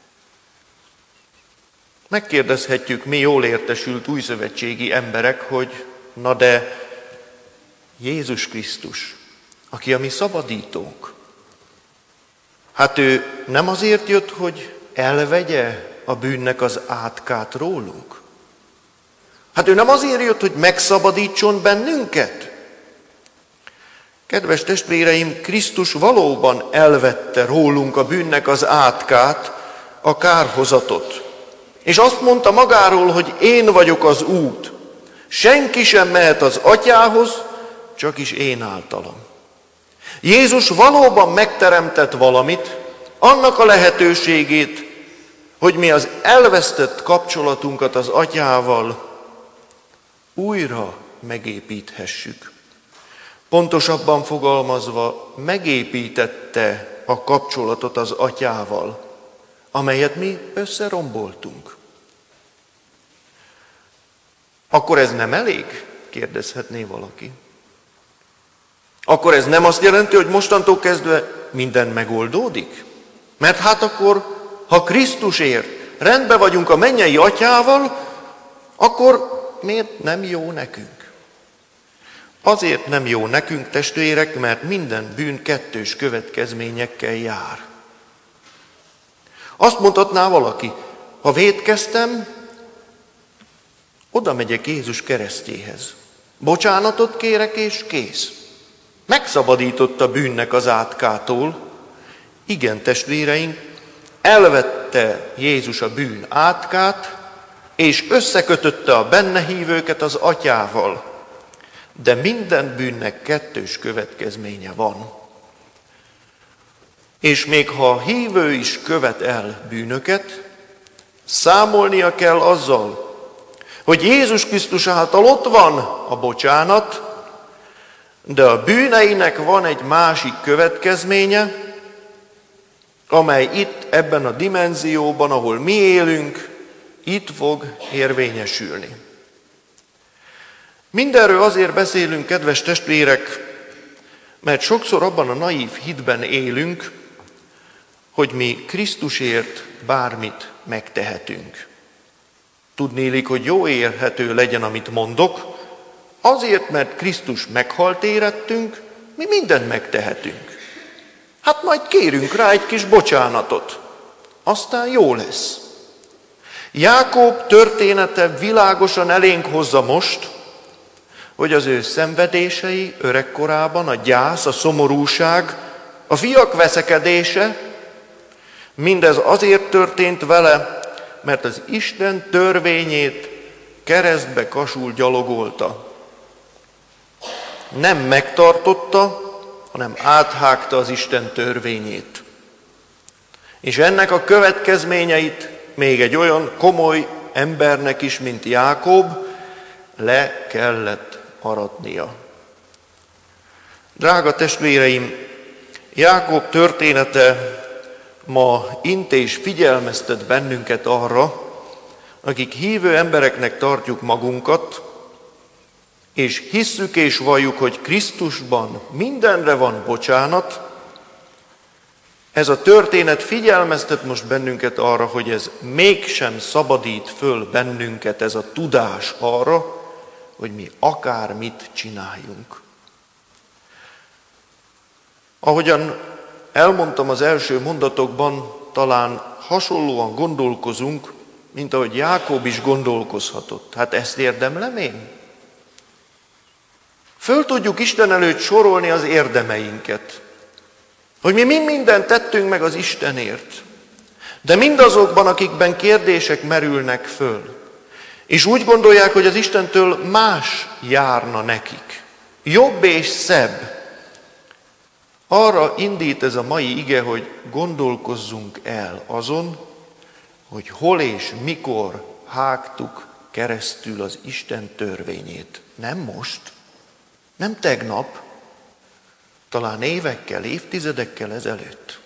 Megkérdezhetjük mi jól értesült újszövetségi emberek, hogy na de Jézus Krisztus, aki a mi szabadítónk, hát ő nem azért jött, hogy elvegye a bűnnek az átkát rólunk? Hát ő nem azért jött, hogy megszabadítson bennünket? Kedves testvéreim, Krisztus valóban elvette rólunk a bűnnek az átkát, a kárhozatot. És azt mondta magáról, hogy én vagyok az út. Senki sem mehet az Atyához, csak is én általam. Jézus valóban megteremtett valamit, annak a lehetőségét, hogy mi az elvesztett kapcsolatunkat az Atyával újra megépíthessük. Pontosabban fogalmazva, megépítette a kapcsolatot az Atyával, amelyet mi összeromboltunk. Akkor ez nem elég? Kérdezhetné valaki. Akkor ez nem azt jelenti, hogy mostantól kezdve minden megoldódik? Mert hát akkor, ha Krisztusért rendben vagyunk a mennyei Atyával, akkor miért nem jó nekünk? Azért nem jó nekünk, testvérek, mert minden bűn kettős következményekkel jár. Azt mondhatná valaki, ha vétkeztem, oda megyek Jézus keresztjéhez. Bocsánatot kérek, és kész. Megszabadított a bűnnek az átkától. Igen, testvéreink, elvette Jézus a bűn átkát, és összekötötte a benne hívőket az Atyával. De minden bűnnek kettős következménye van. És még ha a hívő is követ el bűnöket, számolnia kell azzal, hogy Jézus Krisztus által ott van a bocsánat, de a bűneinek van egy másik következménye, amely itt, ebben a dimenzióban, ahol mi élünk, itt fog érvényesülni. Mindenről azért beszélünk, kedves testvérek, mert sokszor abban a naív hitben élünk, hogy mi Krisztusért bármit megtehetünk. Tudnélik, hogy jó érthető legyen, amit mondok, azért, mert Krisztus meghalt érettünk, mi mindent megtehetünk. Hát majd kérünk rá egy kis bocsánatot, aztán jó lesz. Jákob története világosan elénk hozza most, hogy az ő szenvedései öregkorában, a gyász, a szomorúság, a fiak veszekedése, mindez azért történt vele, mert az Isten törvényét keresztbe kasul gyalogolta. Nem megtartotta, hanem áthágta az Isten törvényét. És ennek a következményeit még egy olyan komoly embernek is, mint Jákob, le kellett aratnia. Drága testvéreim, Jákob története ma int és figyelmeztet bennünket arra, akik hívő embereknek tartjuk magunkat, és hisszük és valljuk, hogy Krisztusban mindenre van bocsánat. Ez a történet figyelmeztet most bennünket arra, hogy ez mégsem szabadít föl bennünket, ez a tudás arra, hogy mi akármit csináljunk. Ahogyan elmondtam az első mondatokban, talán hasonlóan gondolkozunk, mint ahogy Jákob is gondolkozhatott. Hát ezt érdemlem én? Föl tudjuk Isten előtt sorolni az érdemeinket, hogy mi mindent tettünk meg az Istenért, de mindazokban, akikben kérdések merülnek föl, és úgy gondolják, hogy az Istentől más járna nekik, jobb és szebb, arra indít ez a mai ige, hogy gondolkozzunk el azon, hogy hol és mikor hágtuk keresztül az Isten törvényét. Nem most, nem tegnap, talán évekkel, évtizedekkel ezelőtt.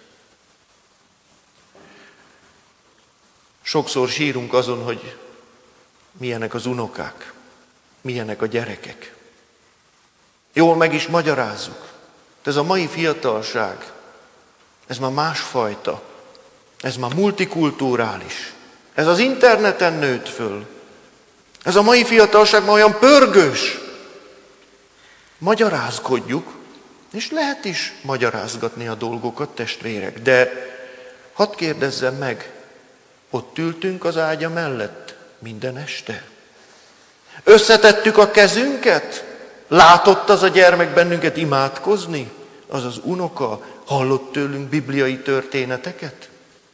Sokszor sírunk azon, hogy milyenek az unokák, milyenek a gyerekek. Jól meg is magyarázzuk. De ez a mai fiatalság, ez már másfajta, ez már multikulturális. Ez az interneten nőtt föl. Ez a mai fiatalság már olyan pörgős. Magyarázkodjuk, és lehet is magyarázgatni a dolgokat, testvérek, de hadd kérdezzem meg, ott ültünk az ágya mellett minden este? Összetettük a kezünket? Látott az a gyermek bennünket imádkozni? Az az unoka hallott tőlünk bibliai történeteket?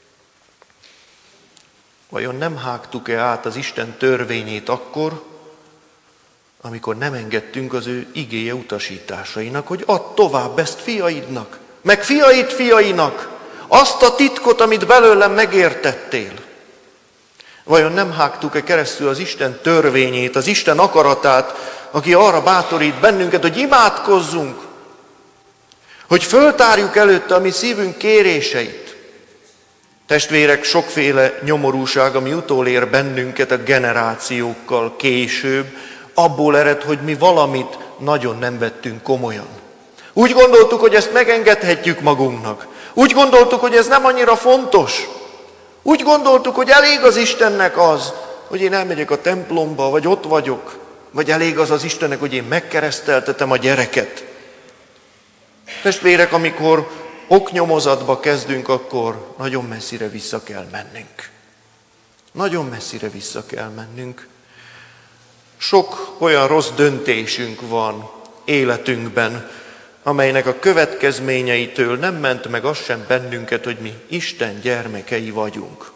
Vajon nem hágtuk-e át az Isten törvényét akkor, amikor nem engedtünk az ő igéje utasításainak, hogy add tovább ezt fiaidnak, meg fiaid fiainak, azt a titkot, amit belőlem megértettél? Vajon nem hágtuk-e keresztül az Isten törvényét, az Isten akaratát, aki arra bátorít bennünket, hogy imádkozzunk, hogy föltárjuk előtte a mi szívünk kéréseit? Testvérek, sokféle nyomorúság, ami utolér bennünket a generációkkal később, abból ered, hogy mi valamit nagyon nem vettünk komolyan. Úgy gondoltuk, hogy ezt megengedhetjük magunknak. Úgy gondoltuk, hogy ez nem annyira fontos. Úgy gondoltuk, hogy elég az Istennek az, hogy én elmegyek a templomba, vagy ott vagyok, vagy elég az Istennek, hogy én megkereszteltetem a gyereket. Testvérek, amikor oknyomozatba kezdünk, akkor nagyon messzire vissza kell mennünk. Nagyon messzire vissza kell mennünk. Sok olyan rossz döntésünk van életünkben, amelynek a következményeitől nem ment meg az sem bennünket, hogy mi Isten gyermekei vagyunk.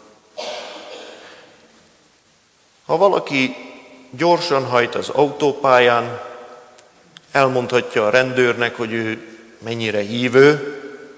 Ha valaki gyorsan hajt az autópályán, elmondhatja a rendőrnek, hogy ő mennyire hívő,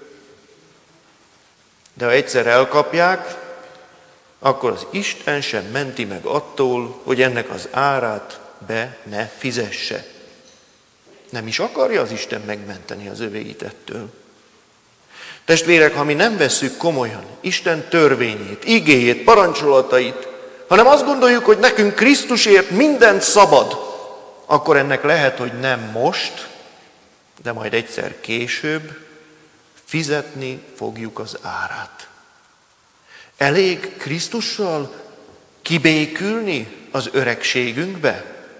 de ha egyszer elkapják, akkor az Isten sem menti meg attól, hogy ennek az árát be ne fizesse. Nem is akarja az Isten megmenteni az övéit ettől. Testvérek, ha mi nem vesszük komolyan Isten törvényét, igéjét, parancsolatait, hanem azt gondoljuk, hogy nekünk Krisztusért mindent szabad, akkor ennek lehet, hogy nem most, de majd egyszer később fizetni fogjuk az árát. Elég Krisztussal kibékülni az öregségünkbe?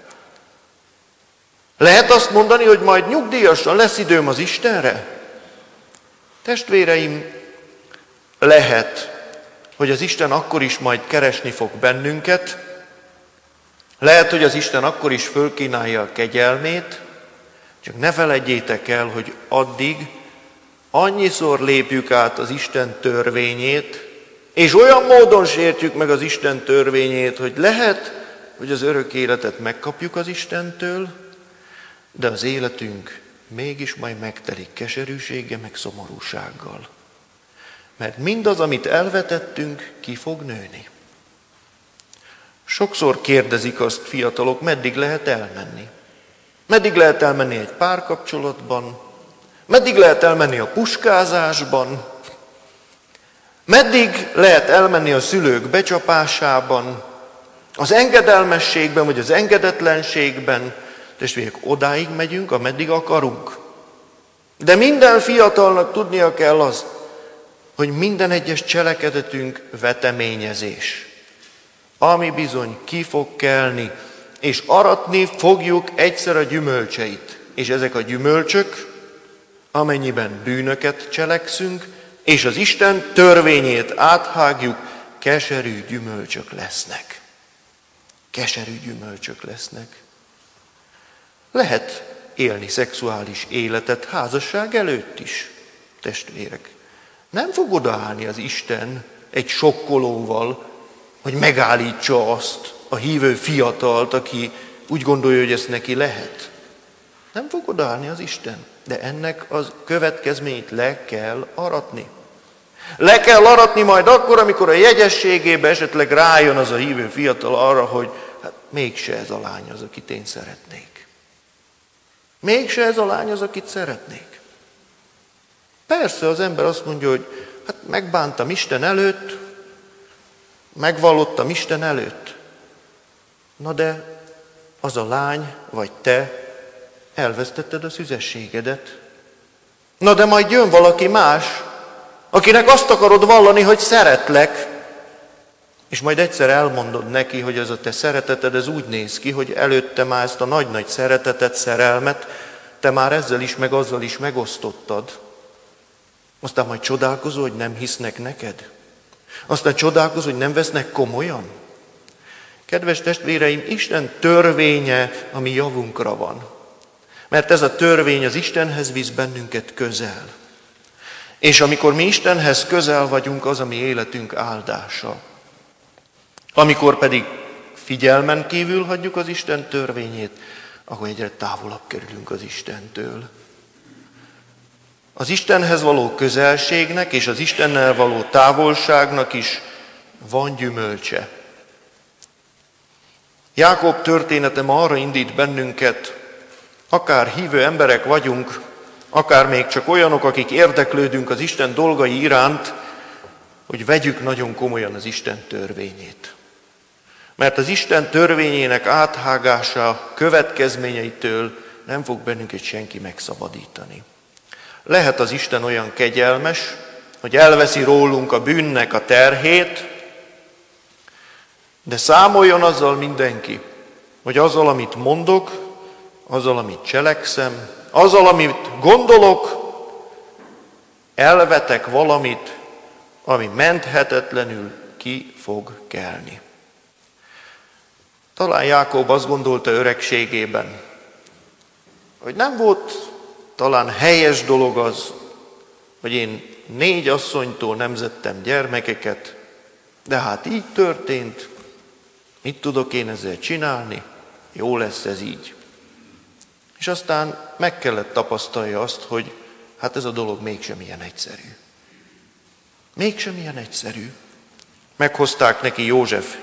Lehet azt mondani, hogy majd nyugdíjasan lesz időm az Istenre? Testvéreim, lehet, hogy az Isten akkor is majd keresni fog bennünket, lehet, hogy az Isten akkor is fölkínálja a kegyelmét, csak ne feledjétek el, hogy addig annyiszor lépjük át az Isten törvényét, és olyan módon sértjük meg az Isten törvényét, hogy lehet, hogy az örök életet megkapjuk az Istentől, de az életünk mégis majd megtelik keserűséggel, meg szomorúsággal. Mert mindaz, amit elvetettünk, ki fog nőni. Sokszor kérdezik azt fiatalok, meddig lehet elmenni. Meddig lehet elmenni egy párkapcsolatban, meddig lehet elmenni a puskázásban, meddig lehet elmenni a szülők becsapásában, az engedelmességben vagy az engedetlenségben. Testvérek, odáig megyünk, ameddig akarunk. De minden fiatalnak tudnia kell az, hogy minden egyes cselekedetünk veteményezés, ami bizony ki fog kelni, és aratni fogjuk egyszer a gyümölcseit. És ezek a gyümölcsök, amennyiben bűnöket cselekszünk, és az Isten törvényét áthágjuk, keserű gyümölcsök lesznek. Keserű gyümölcsök lesznek. Lehet élni szexuális életet házasság előtt is, testvérek. Nem fog odaállni az Isten egy sokkolóval, hogy megállítsa azt a hívő fiatalt, aki úgy gondolja, hogy ezt neki lehet. Nem fog odaállni az Isten, de ennek az következményt le kell aratni. Le kell aratni majd akkor, amikor a jegyességébe esetleg rájön az a hívő fiatal arra, hogy hát mégse ez a lány az, akit én szeretnék. Mégse ez a lány az, akit szeretnék. Persze az ember azt mondja, hogy hát megbántam Isten előtt, megvallottam Isten előtt. Na de az a lány, vagy te elvesztetted a szüzességedet. Na de majd jön valaki más, akinek azt akarod vallani, hogy szeretlek, és majd egyszer elmondod neki, hogy ez a te szereteted, ez úgy néz ki, hogy előtte már ezt a nagy-nagy szeretetet, szerelmet, te már ezzel is, meg azzal is megosztottad. Aztán majd csodálkozol, hogy nem hisznek neked. Aztán csodálkozol, hogy nem vesznek komolyan. Kedves testvéreim, Isten törvénye a mi javunkra van. Mert ez a törvény az Istenhez visz bennünket közel. És amikor mi Istenhez közel vagyunk, az a mi életünk áldása. Amikor pedig figyelmen kívül hagyjuk az Isten törvényét, akkor egyre távolabb kerülünk az Istentől. Az Istenhez való közelségnek és az Istennel való távolságnak is van gyümölcse. Jákob története ma arra indít bennünket, akár hívő emberek vagyunk, akár még csak olyanok, akik érdeklődünk az Isten dolgai iránt, hogy vegyük nagyon komolyan az Isten törvényét. Mert az Isten törvényének áthágása következményeitől nem fog bennünket senki megszabadítani. Lehet az Isten olyan kegyelmes, hogy elveszi rólunk a bűnnek a terhét, de számoljon azzal mindenki, hogy azzal, amit mondok, azzal, amit cselekszem, azzal, amit gondolok, elvetek valamit, ami menthetetlenül ki fog kelni. Talán Jákob azt gondolta öregségében, hogy nem volt talán helyes dolog az, hogy én 4 asszonytól nemzettem gyermekeket, de hát így történt, mit tudok én ezzel csinálni, jó lesz ez így. És aztán meg kellett tapasztalja azt, hogy hát ez a dolog mégsem ilyen egyszerű. Mégsem ilyen egyszerű. Meghozták neki József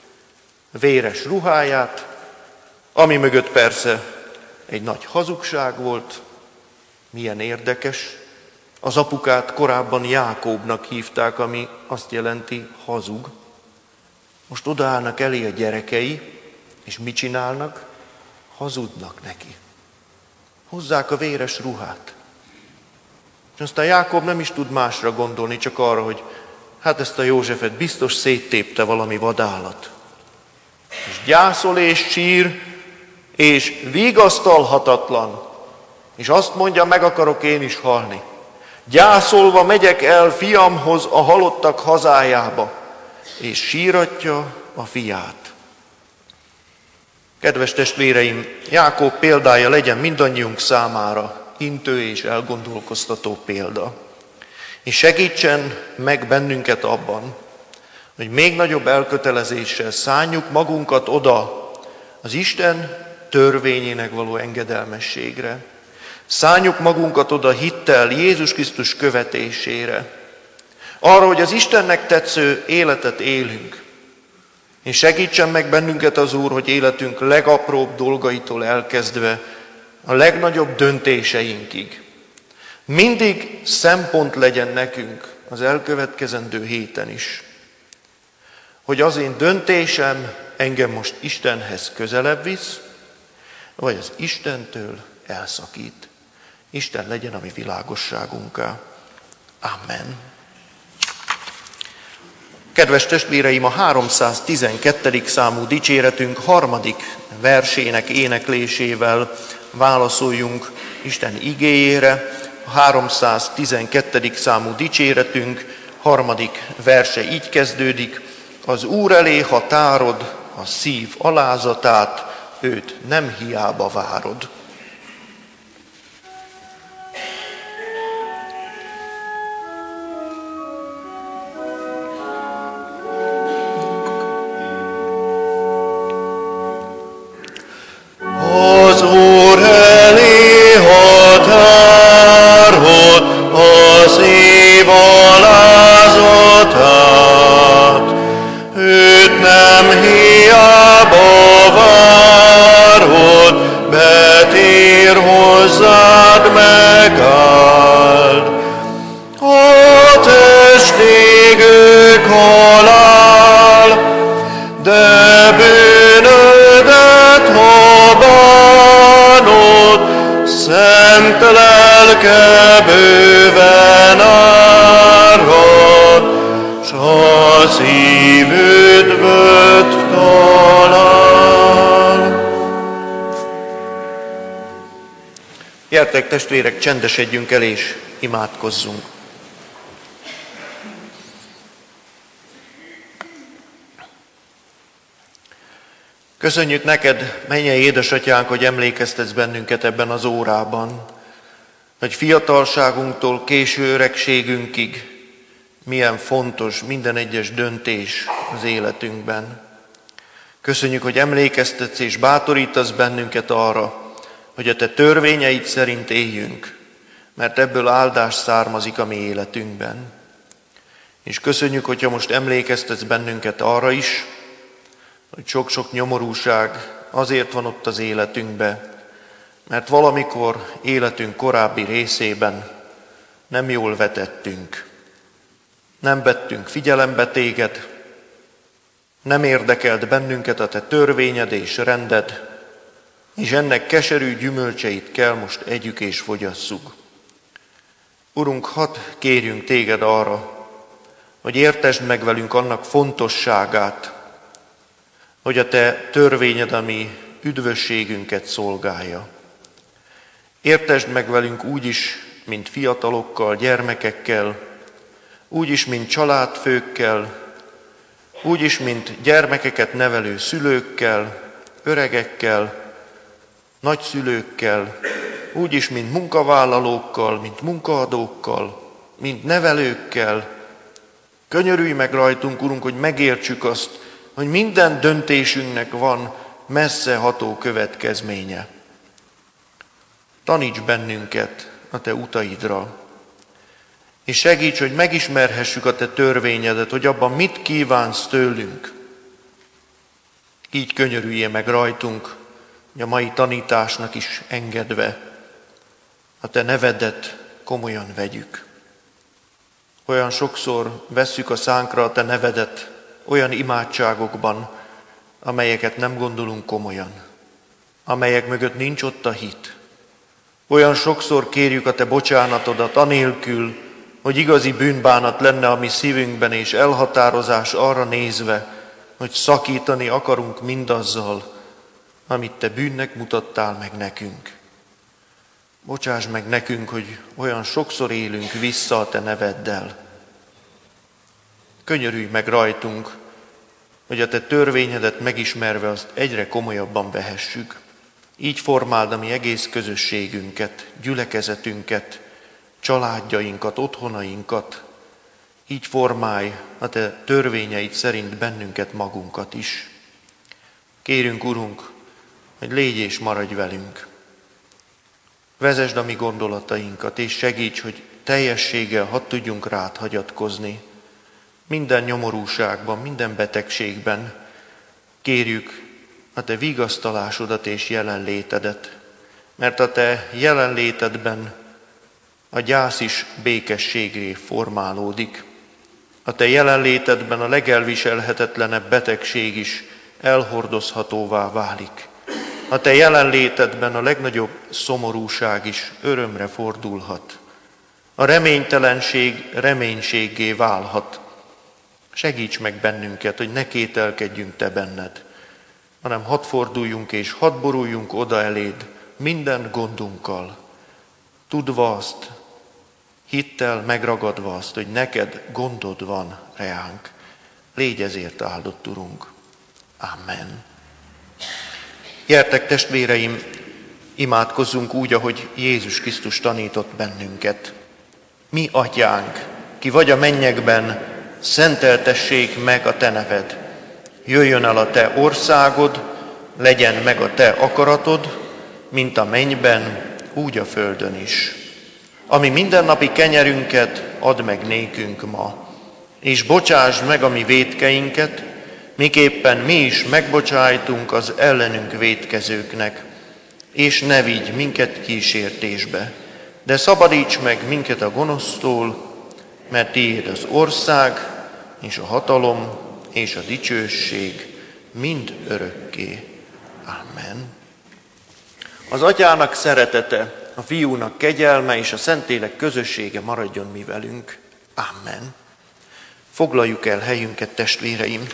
véres ruháját, ami mögött persze egy nagy hazugság volt. Milyen érdekes. Az apukát korábban Jákóbnak hívták, ami azt jelenti hazug. Most odaállnak elé a gyerekei, és mit csinálnak? Hazudnak neki. Hozzák a véres ruhát. És aztán Jákob nem is tud másra gondolni, csak arra, hogy hát ezt a Józsefet biztos széttépte valami vadállat. És gyászol és sír, és vigasztalhatatlan. És azt mondja, meg akarok én is halni. Gyászolva megyek el fiamhoz a halottak hazájába, és síratja a fiát. Kedves testvéreim, Jákob példája legyen mindannyiunk számára intő és elgondolkoztató példa. És segítsen meg bennünket abban, hogy még nagyobb elkötelezéssel szánjuk magunkat oda az Isten törvényének való engedelmességre. Szánjuk magunkat oda hittel Jézus Krisztus követésére. Arra, hogy az Istennek tetsző életet élünk. És segítsen meg bennünket az Úr, hogy életünk legapróbb dolgaitól elkezdve a legnagyobb döntéseinkig mindig szempont legyen nekünk az elkövetkezendő héten is. Hogy az én döntésem engem most Istenhez közelebb visz, vagy az Istentől elszakít. Isten legyen a mi világosságunká. Amen. Kedves testvéreim, a 312. számú dicséretünk 3. versének éneklésével válaszoljunk Isten igéjére. A 312. számú dicséretünk 3. verse így kezdődik. Az Úr elé, ha tárod a szív alázatát, őt nem hiába várod. Az Úr elé, ha tárod a szív alázatát, őt nem hiába szent lelke bőven árad, s a szívüdvöt talál. Gyertek, testvérek, csendesedjünk el és imádkozzunk. Köszönjük neked, mennyei édesatyánk, hogy emlékeztetsz bennünket ebben az órában, hogy fiatalságunktól késő öregségünkig milyen fontos minden egyes döntés az életünkben. Köszönjük, hogy emlékeztetsz és bátorítasz bennünket arra, hogy a te törvényeid szerint éljünk, mert ebből áldás származik a mi életünkben. És köszönjük, hogyha most emlékeztetsz bennünket arra is, hogy sok-sok nyomorúság azért van ott az életünkben, mert valamikor életünk korábbi részében nem jól vetettünk. Nem vettünk figyelembe téged, nem érdekelt bennünket a te törvényed és rended, és ennek keserű gyümölcseit kell most együk és fogyasszuk. Urunk, hadd kérjünk téged arra, hogy értesd meg velünk annak fontosságát, hogy a te törvényed a mi üdvösségünket szolgálja. Értesd meg velünk úgy is, mint fiatalokkal, gyermekekkel, úgy is, mint családfőkkel, úgy is, mint gyermekeket nevelő szülőkkel, öregekkel, nagyszülőkkel, úgy is, mint munkavállalókkal, mint munkaadókkal, mint nevelőkkel. Könyörülj meg rajtunk, Urunk, hogy megértsük azt, hogy minden döntésünknek van messzeható következménye. Taníts bennünket a te utaidra, és segíts, hogy megismerhessük a te törvényedet, hogy abban mit kívánsz tőlünk. Így könyörüljél meg rajtunk, hogy a mai tanításnak is engedve a te nevedet komolyan vegyük. Olyan sokszor vesszük a szánkra a te nevedet olyan imádságokban, amelyeket nem gondolunk komolyan, amelyek mögött nincs ott a hit. Olyan sokszor kérjük a te bocsánatodat anélkül, hogy igazi bűnbánat lenne a mi szívünkben, és elhatározás arra nézve, hogy szakítani akarunk mindazzal, amit te bűnnek mutattál meg nekünk. Bocsáss meg nekünk, hogy olyan sokszor élünk vissza a te neveddel. Könyörülj meg rajtunk, hogy a te törvényedet megismerve azt egyre komolyabban vehessük. Így formáld a mi egész közösségünket, gyülekezetünket, családjainkat, otthonainkat. Így formálj a te törvényeid szerint bennünket, magunkat is. Kérünk, Urunk, hogy légy és maradj velünk. Vezesd a mi gondolatainkat, és segíts, hogy teljességgel hadd tudjunk rád hagyatkozni. Minden nyomorúságban, minden betegségben kérjük a te vigasztalásodat és jelenlétedet, mert a te jelenlétedben a gyász is békességé formálódik. A te jelenlétedben a legelviselhetetlenebb betegség is elhordozhatóvá válik. A te jelenlétedben a legnagyobb szomorúság is örömre fordulhat. A reménytelenség reménységgé válhat. Segíts meg bennünket, hogy ne kételkedjünk te benned, hanem hadd forduljunk és hadd boruljunk oda eléd minden gondunkkal, tudva azt, hittel megragadva azt, hogy neked gondod van reánk. Légy ezért áldott, Urunk. Amen. Gyertek, testvéreim, imádkozzunk úgy, ahogy Jézus Krisztus tanított bennünket. Mi atyánk, ki vagy a mennyekben, szenteltessék meg a te neved. Jöjjön el a te országod, legyen meg a te akaratod, mint a mennyben, úgy a földön is. Ami mindennapi kenyerünket add meg nékünk ma, és bocsásd meg a mi vétkeinket, miképpen mi is megbocsájtunk az ellenünk vétkezőknek, és ne vigy minket kísértésbe, de szabadíts meg minket a gonosztól, mert tiéd az ország, és a hatalom, és a dicsőség mind örökké. Amen. Az Atyának szeretete, a Fiúnak kegyelme és a Szentlélek közössége maradjon mi velünk. Amen. Foglaljuk el helyünket, testvéreim!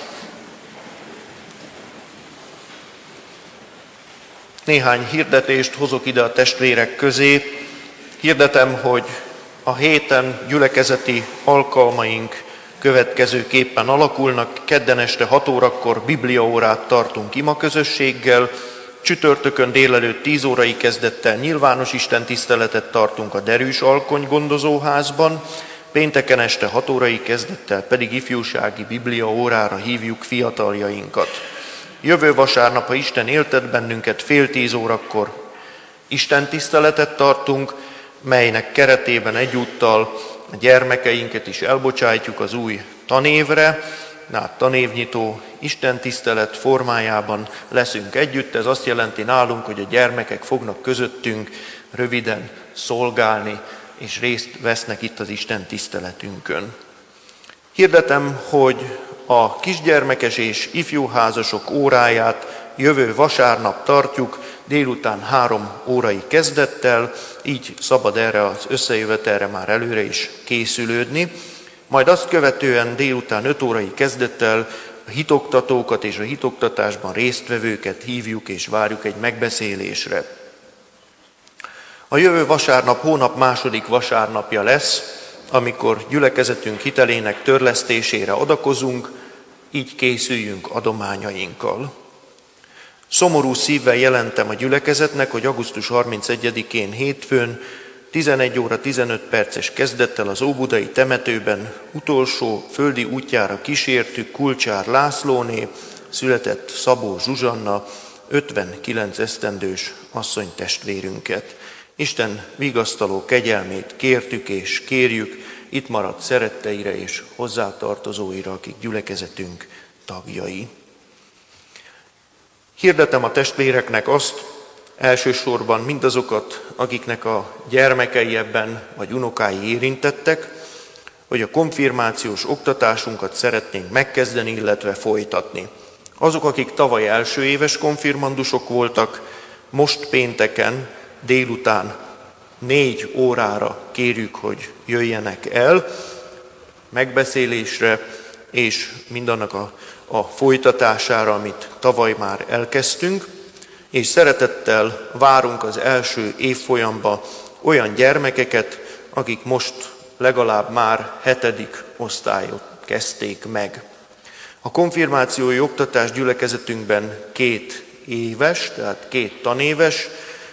Néhány hirdetést hozok ide a testvérek közé. Hirdetem, hogy a héten gyülekezeti alkalmaink következőképpen alakulnak. Kedden este 6 órakor bibliaórát tartunk imaközösséggel, csütörtökön délelőtt 10 órai kezdettel nyilvános istentiszteletet tartunk a Derűs Alkony gondozóházban, pénteken este 6 órai kezdettel pedig ifjúsági bibliaórára hívjuk fiataljainkat. Jövő vasárnap, ha Isten éltet bennünket, 9:30 órakor istentiszteletet tartunk, melynek keretében egyúttal a gyermekeinket is elbocsájtjuk az új tanévre, tanévnyitó istentisztelet formájában leszünk együtt. Ez azt jelenti nálunk, hogy a gyermekek fognak közöttünk röviden szolgálni, és részt vesznek itt az istentiszteletünkön. Hirdetem, hogy a kisgyermekes és ifjúházasok óráját jövő vasárnap tartjuk, délután 3 órai kezdettel, így szabad erre az összejövetelre már előre is készülődni. Majd azt követően délután 5 órai kezdettel a hitoktatókat és a hitoktatásban résztvevőket hívjuk és várjuk egy megbeszélésre. A jövő vasárnap hónap második vasárnapja lesz, amikor gyülekezetünk hitelének törlesztésére adakozunk, így készüljünk adományainkkal. Szomorú szívvel jelentem a gyülekezetnek, hogy augusztus 31-én hétfőn 11 óra 15 perces kezdettel az óbudai temetőben utolsó földi útjára kísértük Kulcsár Lászlóné született Szabó Zsuzsanna 59 esztendős asszonytestvérünket. Isten vigasztaló kegyelmét kértük és kérjük itt maradt szeretteire és hozzátartozóira, akik gyülekezetünk tagjai. Hirdetem a testvéreknek azt, elsősorban mindazokat, akiknek a gyermekei ebben vagy unokái érintettek, hogy a konfirmációs oktatásunkat szeretnénk megkezdeni, illetve folytatni. Azok, akik tavaly első éves konfirmandusok voltak, most pénteken délután 4 órára kérjük, hogy jöjjenek el megbeszélésre, és mindannak a folytatására, amit tavaly már elkezdtünk, és szeretettel várunk az első évfolyamba olyan gyermekeket, akik most legalább már 7. osztályot kezdték meg. A konfirmációi oktatás gyülekezetünkben 2 éves, tehát 2 tanéves,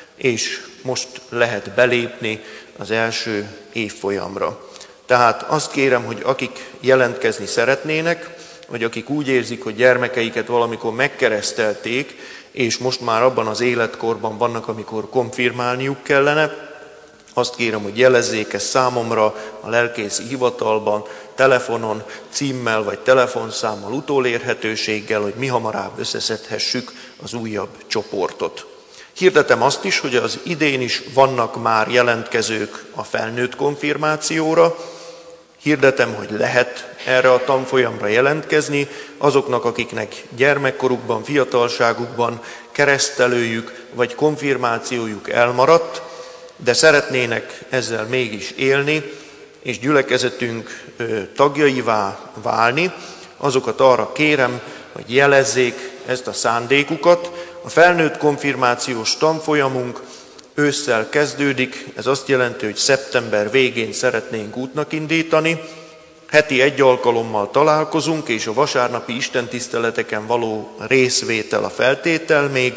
és most lehet belépni az első évfolyamra. Tehát azt kérem, hogy akik jelentkezni szeretnének, vagy akik úgy érzik, hogy gyermekeiket valamikor megkeresztelték, és most már abban az életkorban vannak, amikor konfirmálniuk kellene, azt kérem, hogy jelezzék ezt számomra a lelkészi hivatalban, telefonon, címmel vagy telefonszámmal, utólérhetőséggel, hogy mihamarabb összeszedhessük az újabb csoportot. Hirdetem azt is, hogy az idén is vannak már jelentkezők a felnőtt konfirmációra. Hirdetem, hogy lehet erre a tanfolyamra jelentkezni azoknak, akiknek gyermekkorukban, fiatalságukban keresztelőjük vagy konfirmációjuk elmaradt, de szeretnének ezzel mégis élni, és gyülekezetünk tagjaivá válni. Azokat arra kérem, hogy jelezzék ezt a szándékukat. A felnőtt konfirmációs tanfolyamunk ősszel kezdődik, ez azt jelenti, hogy szeptember végén szeretnénk útnak indítani. Heti 1 alkalommal találkozunk, és a vasárnapi istentiszteleteken való részvétel a feltétel még,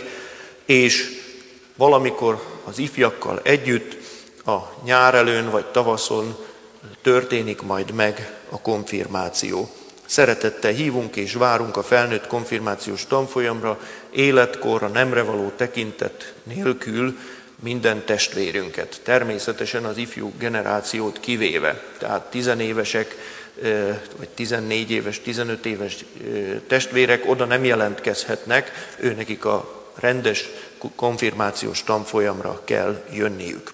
és valamikor az ifjakkal együtt a nyárelőn vagy tavaszon történik majd meg a konfirmáció. Szeretettel hívunk és várunk a felnőtt konfirmációs tanfolyamra, életkorra, nemre való tekintet nélkül minden testvérünket. Természetesen az ifjú generációt kivéve, tehát 10 évesek, vagy 14 éves, 15 éves testvérek oda nem jelentkezhetnek, őnekik a rendes konfirmációs tanfolyamra kell jönniük.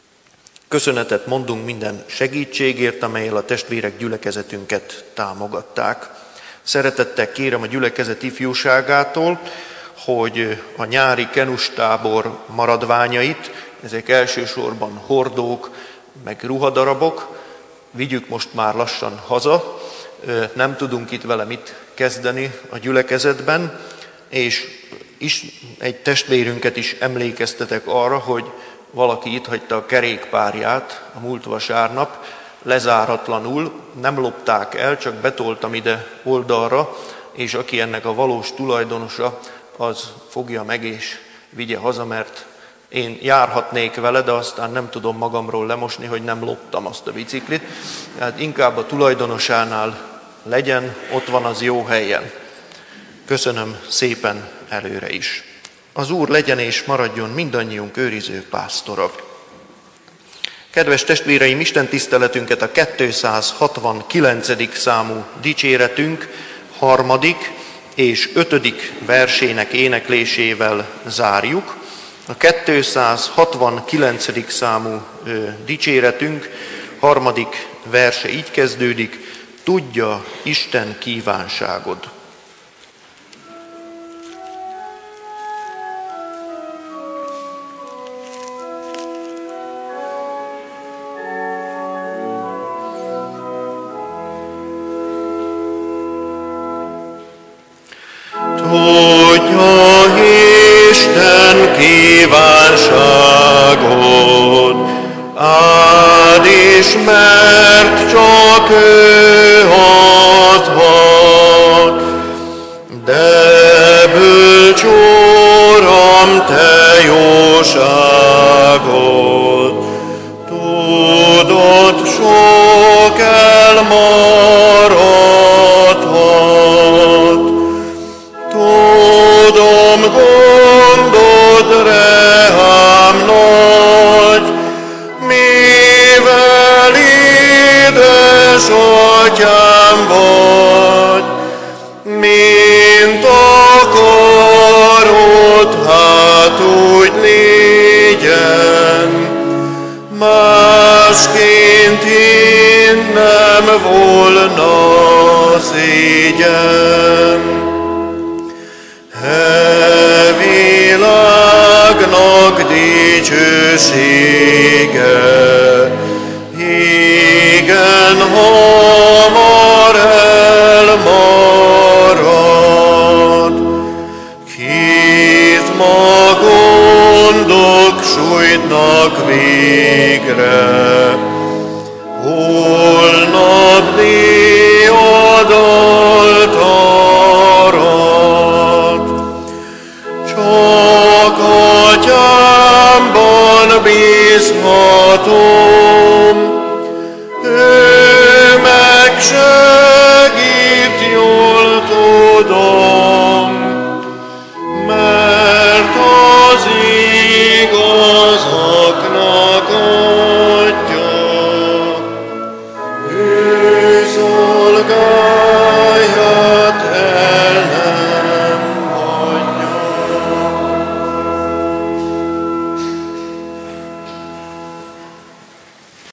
Köszönetet mondunk minden segítségért, amellyel a testvérek gyülekezetünket támogatták. Szeretettel kérem a gyülekezet ifjúságától, hogy a nyári kenustábor maradványait ezek elsősorban hordók, meg ruhadarabok, vigyük most már lassan haza, nem tudunk itt vele mit kezdeni a gyülekezetben, és egy testvérünket is emlékeztetek arra, hogy valaki itt hagyta a kerékpárját a múlt vasárnap, lezáratlanul, nem lopták el, csak betoltam ide oldalra, és aki ennek a valós tulajdonosa, az fogja meg és vigye haza, mert én járhatnék vele, de aztán nem tudom magamról lemosni, hogy nem loptam azt a biciklit. Tehát inkább a tulajdonosánál legyen, ott van az jó helyen. Köszönöm szépen előre is. Az Úr legyen és maradjon mindannyiunk őriző pásztora. Kedves testvéreim, Isten tiszteletünket a 269. számú dicséretünk 3. és 5. versének éneklésével zárjuk. A 269. számú dicséretünk 3. verse így kezdődik: tudja Isten kívánságod. Tudja Isten kívánságod, áld ismert csak ő adhat, de bölcs Uram, te jóságod, tudod, sok elmaradhat. Tudom, gondod rám nagy, mivel édesatyám vagy, mint akarod, hát úgy légyen, másként én nem volna szégyen. Világnak dicsősége, igen hamar elmarad. Kit ma gondok sújtnak végre, holnap diadalt arad. Csak atyámban bízhatom, ő megsegít, jól tudom.